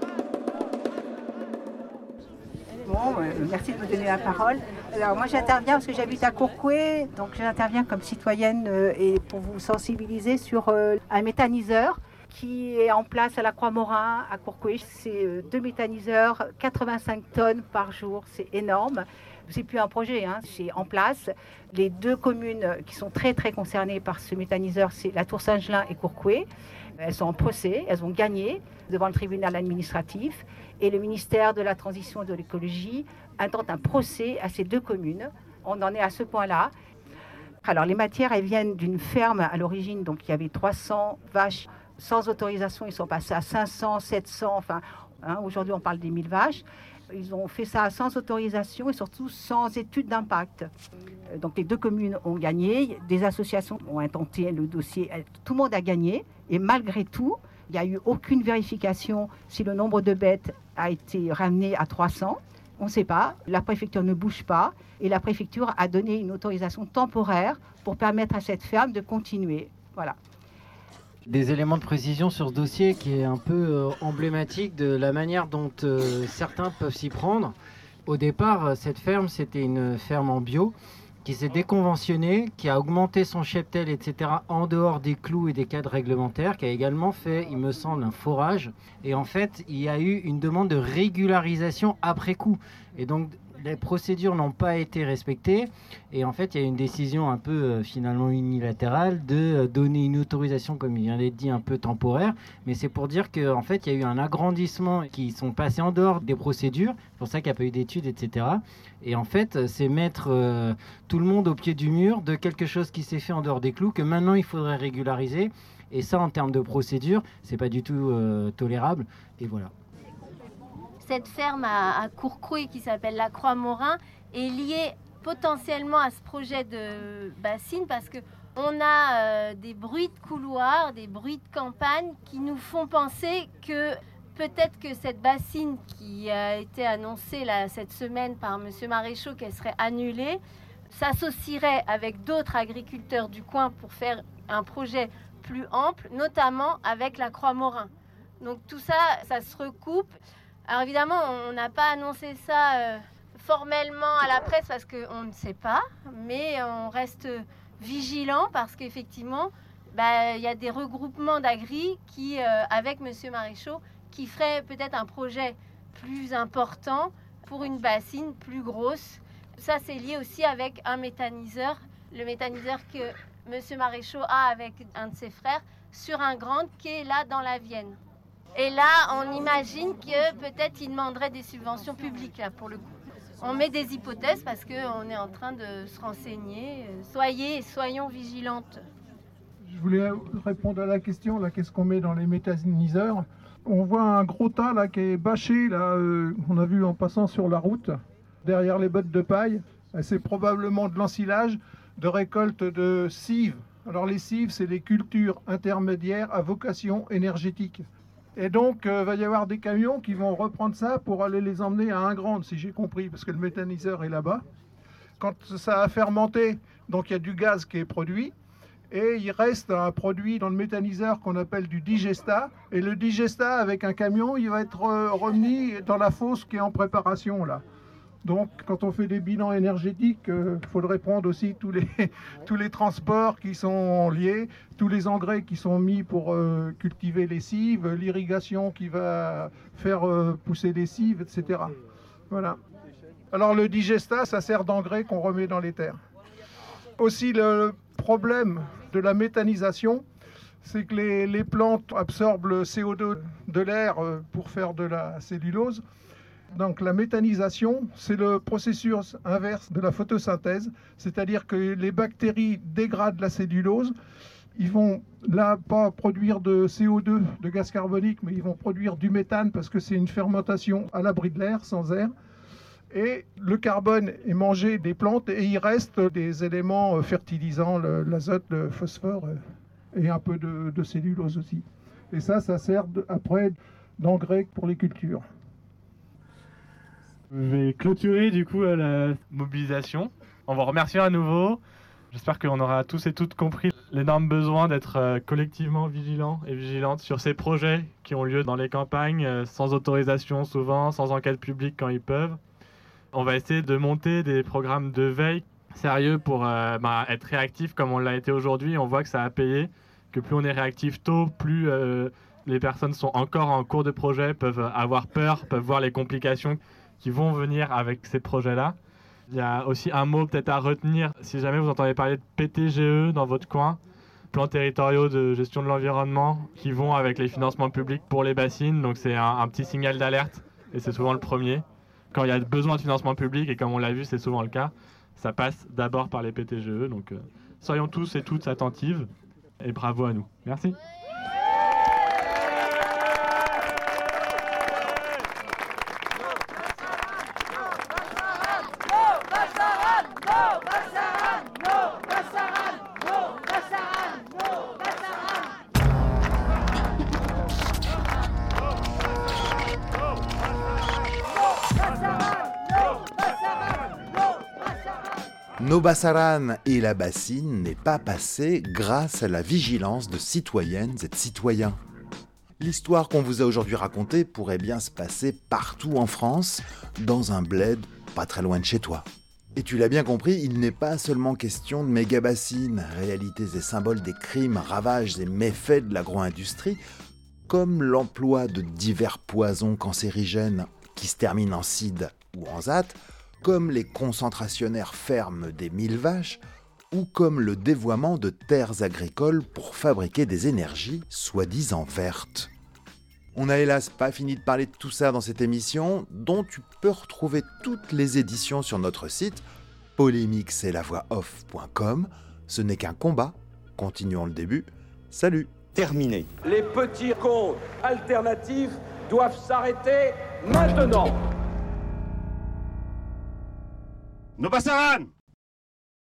Bon, merci de me donner la parole. Alors moi j'interviens parce que j'habite à Courcouët, donc j'interviens comme citoyenne et pour vous sensibiliser sur un méthaniseur qui est en place à la Croix-Morin, à Courcouët. C'est 2 méthaniseurs, 85 tonnes par jour, c'est énorme. C'est plus un projet, hein, c'est en place. Les 2 communes qui sont très très concernées par ce méthaniseur, c'est la Tour-Saint-Gelin et Courcouët. Elles sont en procès, elles ont gagné devant le tribunal administratif et le ministère de la Transition et de l'Écologie intente un procès à ces 2 communes. On en est à ce point-là. Alors les matières, elles viennent d'une ferme à l'origine, donc il y avait 300 vaches sans autorisation, ils sont passés à 500, 700, enfin aujourd'hui on parle des 1000 vaches. Ils ont fait ça sans autorisation et surtout sans étude d'impact. Donc les 2 communes ont gagné, des associations ont intenté le dossier, tout le monde a gagné. Et malgré tout, il n'y a eu aucune vérification si le nombre de bêtes a été ramené à 300. On ne sait pas, la préfecture ne bouge pas et la préfecture a donné une autorisation temporaire pour permettre à cette ferme de continuer. Voilà. Des éléments de précision sur ce dossier qui est un peu emblématique de la manière dont certains peuvent s'y prendre. Au départ, cette ferme, c'était une ferme en bio qui s'est déconventionnée, qui a augmenté son cheptel, etc. en dehors des clous et des cadres réglementaires, qui a également fait, il me semble, un forage. Et en fait, il y a eu une demande de régularisation après coup. Et donc, les procédures n'ont pas été respectées et en fait il y a une décision un peu finalement unilatérale de donner une autorisation, comme il vient d'être dit, un peu temporaire, mais c'est pour dire qu'en fait il y a eu un agrandissement qui sont passés en dehors des procédures, c'est pour ça qu'il n'y a pas eu d'études, etc. Et en fait c'est mettre tout le monde au pied du mur de quelque chose qui s'est fait en dehors des clous, que maintenant il faudrait régulariser, et ça en termes de procédure c'est pas du tout tolérable, et voilà. Cette ferme à Courcouët qui s'appelle la Croix-Morin est liée potentiellement à ce projet de bassine parce qu'on a des bruits de couloirs, des bruits de campagne qui nous font penser que peut-être que cette bassine qui a été annoncée là, cette semaine par M. Maréchaux, qu'elle serait annulée, s'associerait avec d'autres agriculteurs du coin pour faire un projet plus ample, notamment avec la Croix-Morin. Donc tout ça, ça se recoupe. Alors évidemment, on n'a pas annoncé ça formellement à la presse parce qu'on ne sait pas, mais on reste vigilant parce qu'effectivement, il y a des regroupements d'agri qui, avec M. Maréchaux, qui feraient peut-être un projet plus important pour une bassine plus grosse. Ça, c'est lié aussi avec un méthaniseur, le méthaniseur que M. Maréchaux a avec un de ses frères sur un grand qui est là dans la Vienne. Et là, on imagine que peut-être il demanderait des subventions publiques là, pour le coup. On met des hypothèses parce qu'on est en train de se renseigner. Soyons vigilantes. Je voulais répondre à la question, là, qu'est-ce qu'on met dans les méthaniseurs? On voit un gros tas là, qui est bâché, là, on a vu en passant sur la route, derrière les bottes de paille. C'est probablement de l'ensilage de récolte de cives. Alors les cives, c'est les cultures intermédiaires à vocation énergétique. Et donc, va y avoir des camions qui vont reprendre ça pour aller les emmener à Ingrande, si j'ai compris, parce que le méthaniseur est là-bas. Quand ça a fermenté, donc il y a du gaz qui est produit, et il reste un produit dans le méthaniseur qu'on appelle du digestat. Et le digestat, avec un camion, il va être remis dans la fosse qui est en préparation, là. Donc, quand on fait des bilans énergétiques, il faudrait prendre aussi tous les transports qui sont liés, tous les engrais qui sont mis pour cultiver les cives, l'irrigation qui va faire pousser les cives, etc. Voilà. Alors, le digestat, ça sert d'engrais qu'on remet dans les terres. Aussi, le problème de la méthanisation, c'est que les plantes absorbent le CO2 de l'air pour faire de la cellulose. Donc la méthanisation, c'est le processus inverse de la photosynthèse, c'est-à-dire que les bactéries dégradent la cellulose. Ils vont là pas produire de CO2, de gaz carbonique, mais ils vont produire du méthane parce que c'est une fermentation à l'abri de l'air, sans air. Et le carbone est mangé des plantes et il reste des éléments fertilisants, l'azote, le phosphore et un peu de cellulose aussi. Et ça sert après d'engrais pour les cultures. Je vais clôturer du coup la mobilisation. On va remercier à nouveau. J'espère qu'on aura tous et toutes compris l'énorme besoin d'être collectivement vigilants et vigilantes sur ces projets qui ont lieu dans les campagnes, sans autorisation souvent, sans enquête publique quand ils peuvent. On va essayer de monter des programmes de veille sérieux pour être réactifs comme on l'a été aujourd'hui. On voit que ça a payé, que plus on est réactif tôt, plus les personnes sont encore en cours de projet, peuvent avoir peur, peuvent voir les complications qui vont venir avec ces projets-là. Il y a aussi un mot peut-être à retenir, si jamais vous entendez parler de PTGE dans votre coin, plans territoriaux de gestion de l'environnement, qui vont avec les financements publics pour les bassines, donc c'est un petit signal d'alerte, et c'est souvent le premier. Quand il y a besoin de financement public, et comme on l'a vu, c'est souvent le cas, ça passe d'abord par les PTGE, donc soyons tous et toutes attentives, et bravo à nous. Merci. No Bassaran et la bassine n'est pas passée grâce à la vigilance de citoyennes et de citoyens. L'histoire qu'on vous a aujourd'hui racontée pourrait bien se passer partout en France, dans un bled pas très loin de chez toi. Et tu l'as bien compris, il n'est pas seulement question de méga-bassines, réalités et symboles des crimes, ravages et méfaits de l'agro-industrie, comme l'emploi de divers poisons cancérigènes qui se terminent en CID ou en ZAT, comme les concentrationnaires fermes des 1000 vaches, ou comme le dévoiement de terres agricoles pour fabriquer des énergies soi-disant vertes. On n'a hélas pas fini de parler de tout ça dans cette émission, dont tu peux retrouver toutes les éditions sur notre site polémiquesetlavoi-off.com. Ce n'est qu'un combat, continuons le début, salut. Terminé. Les petits comptes alternatifs doivent s'arrêter maintenant. No Bassaran!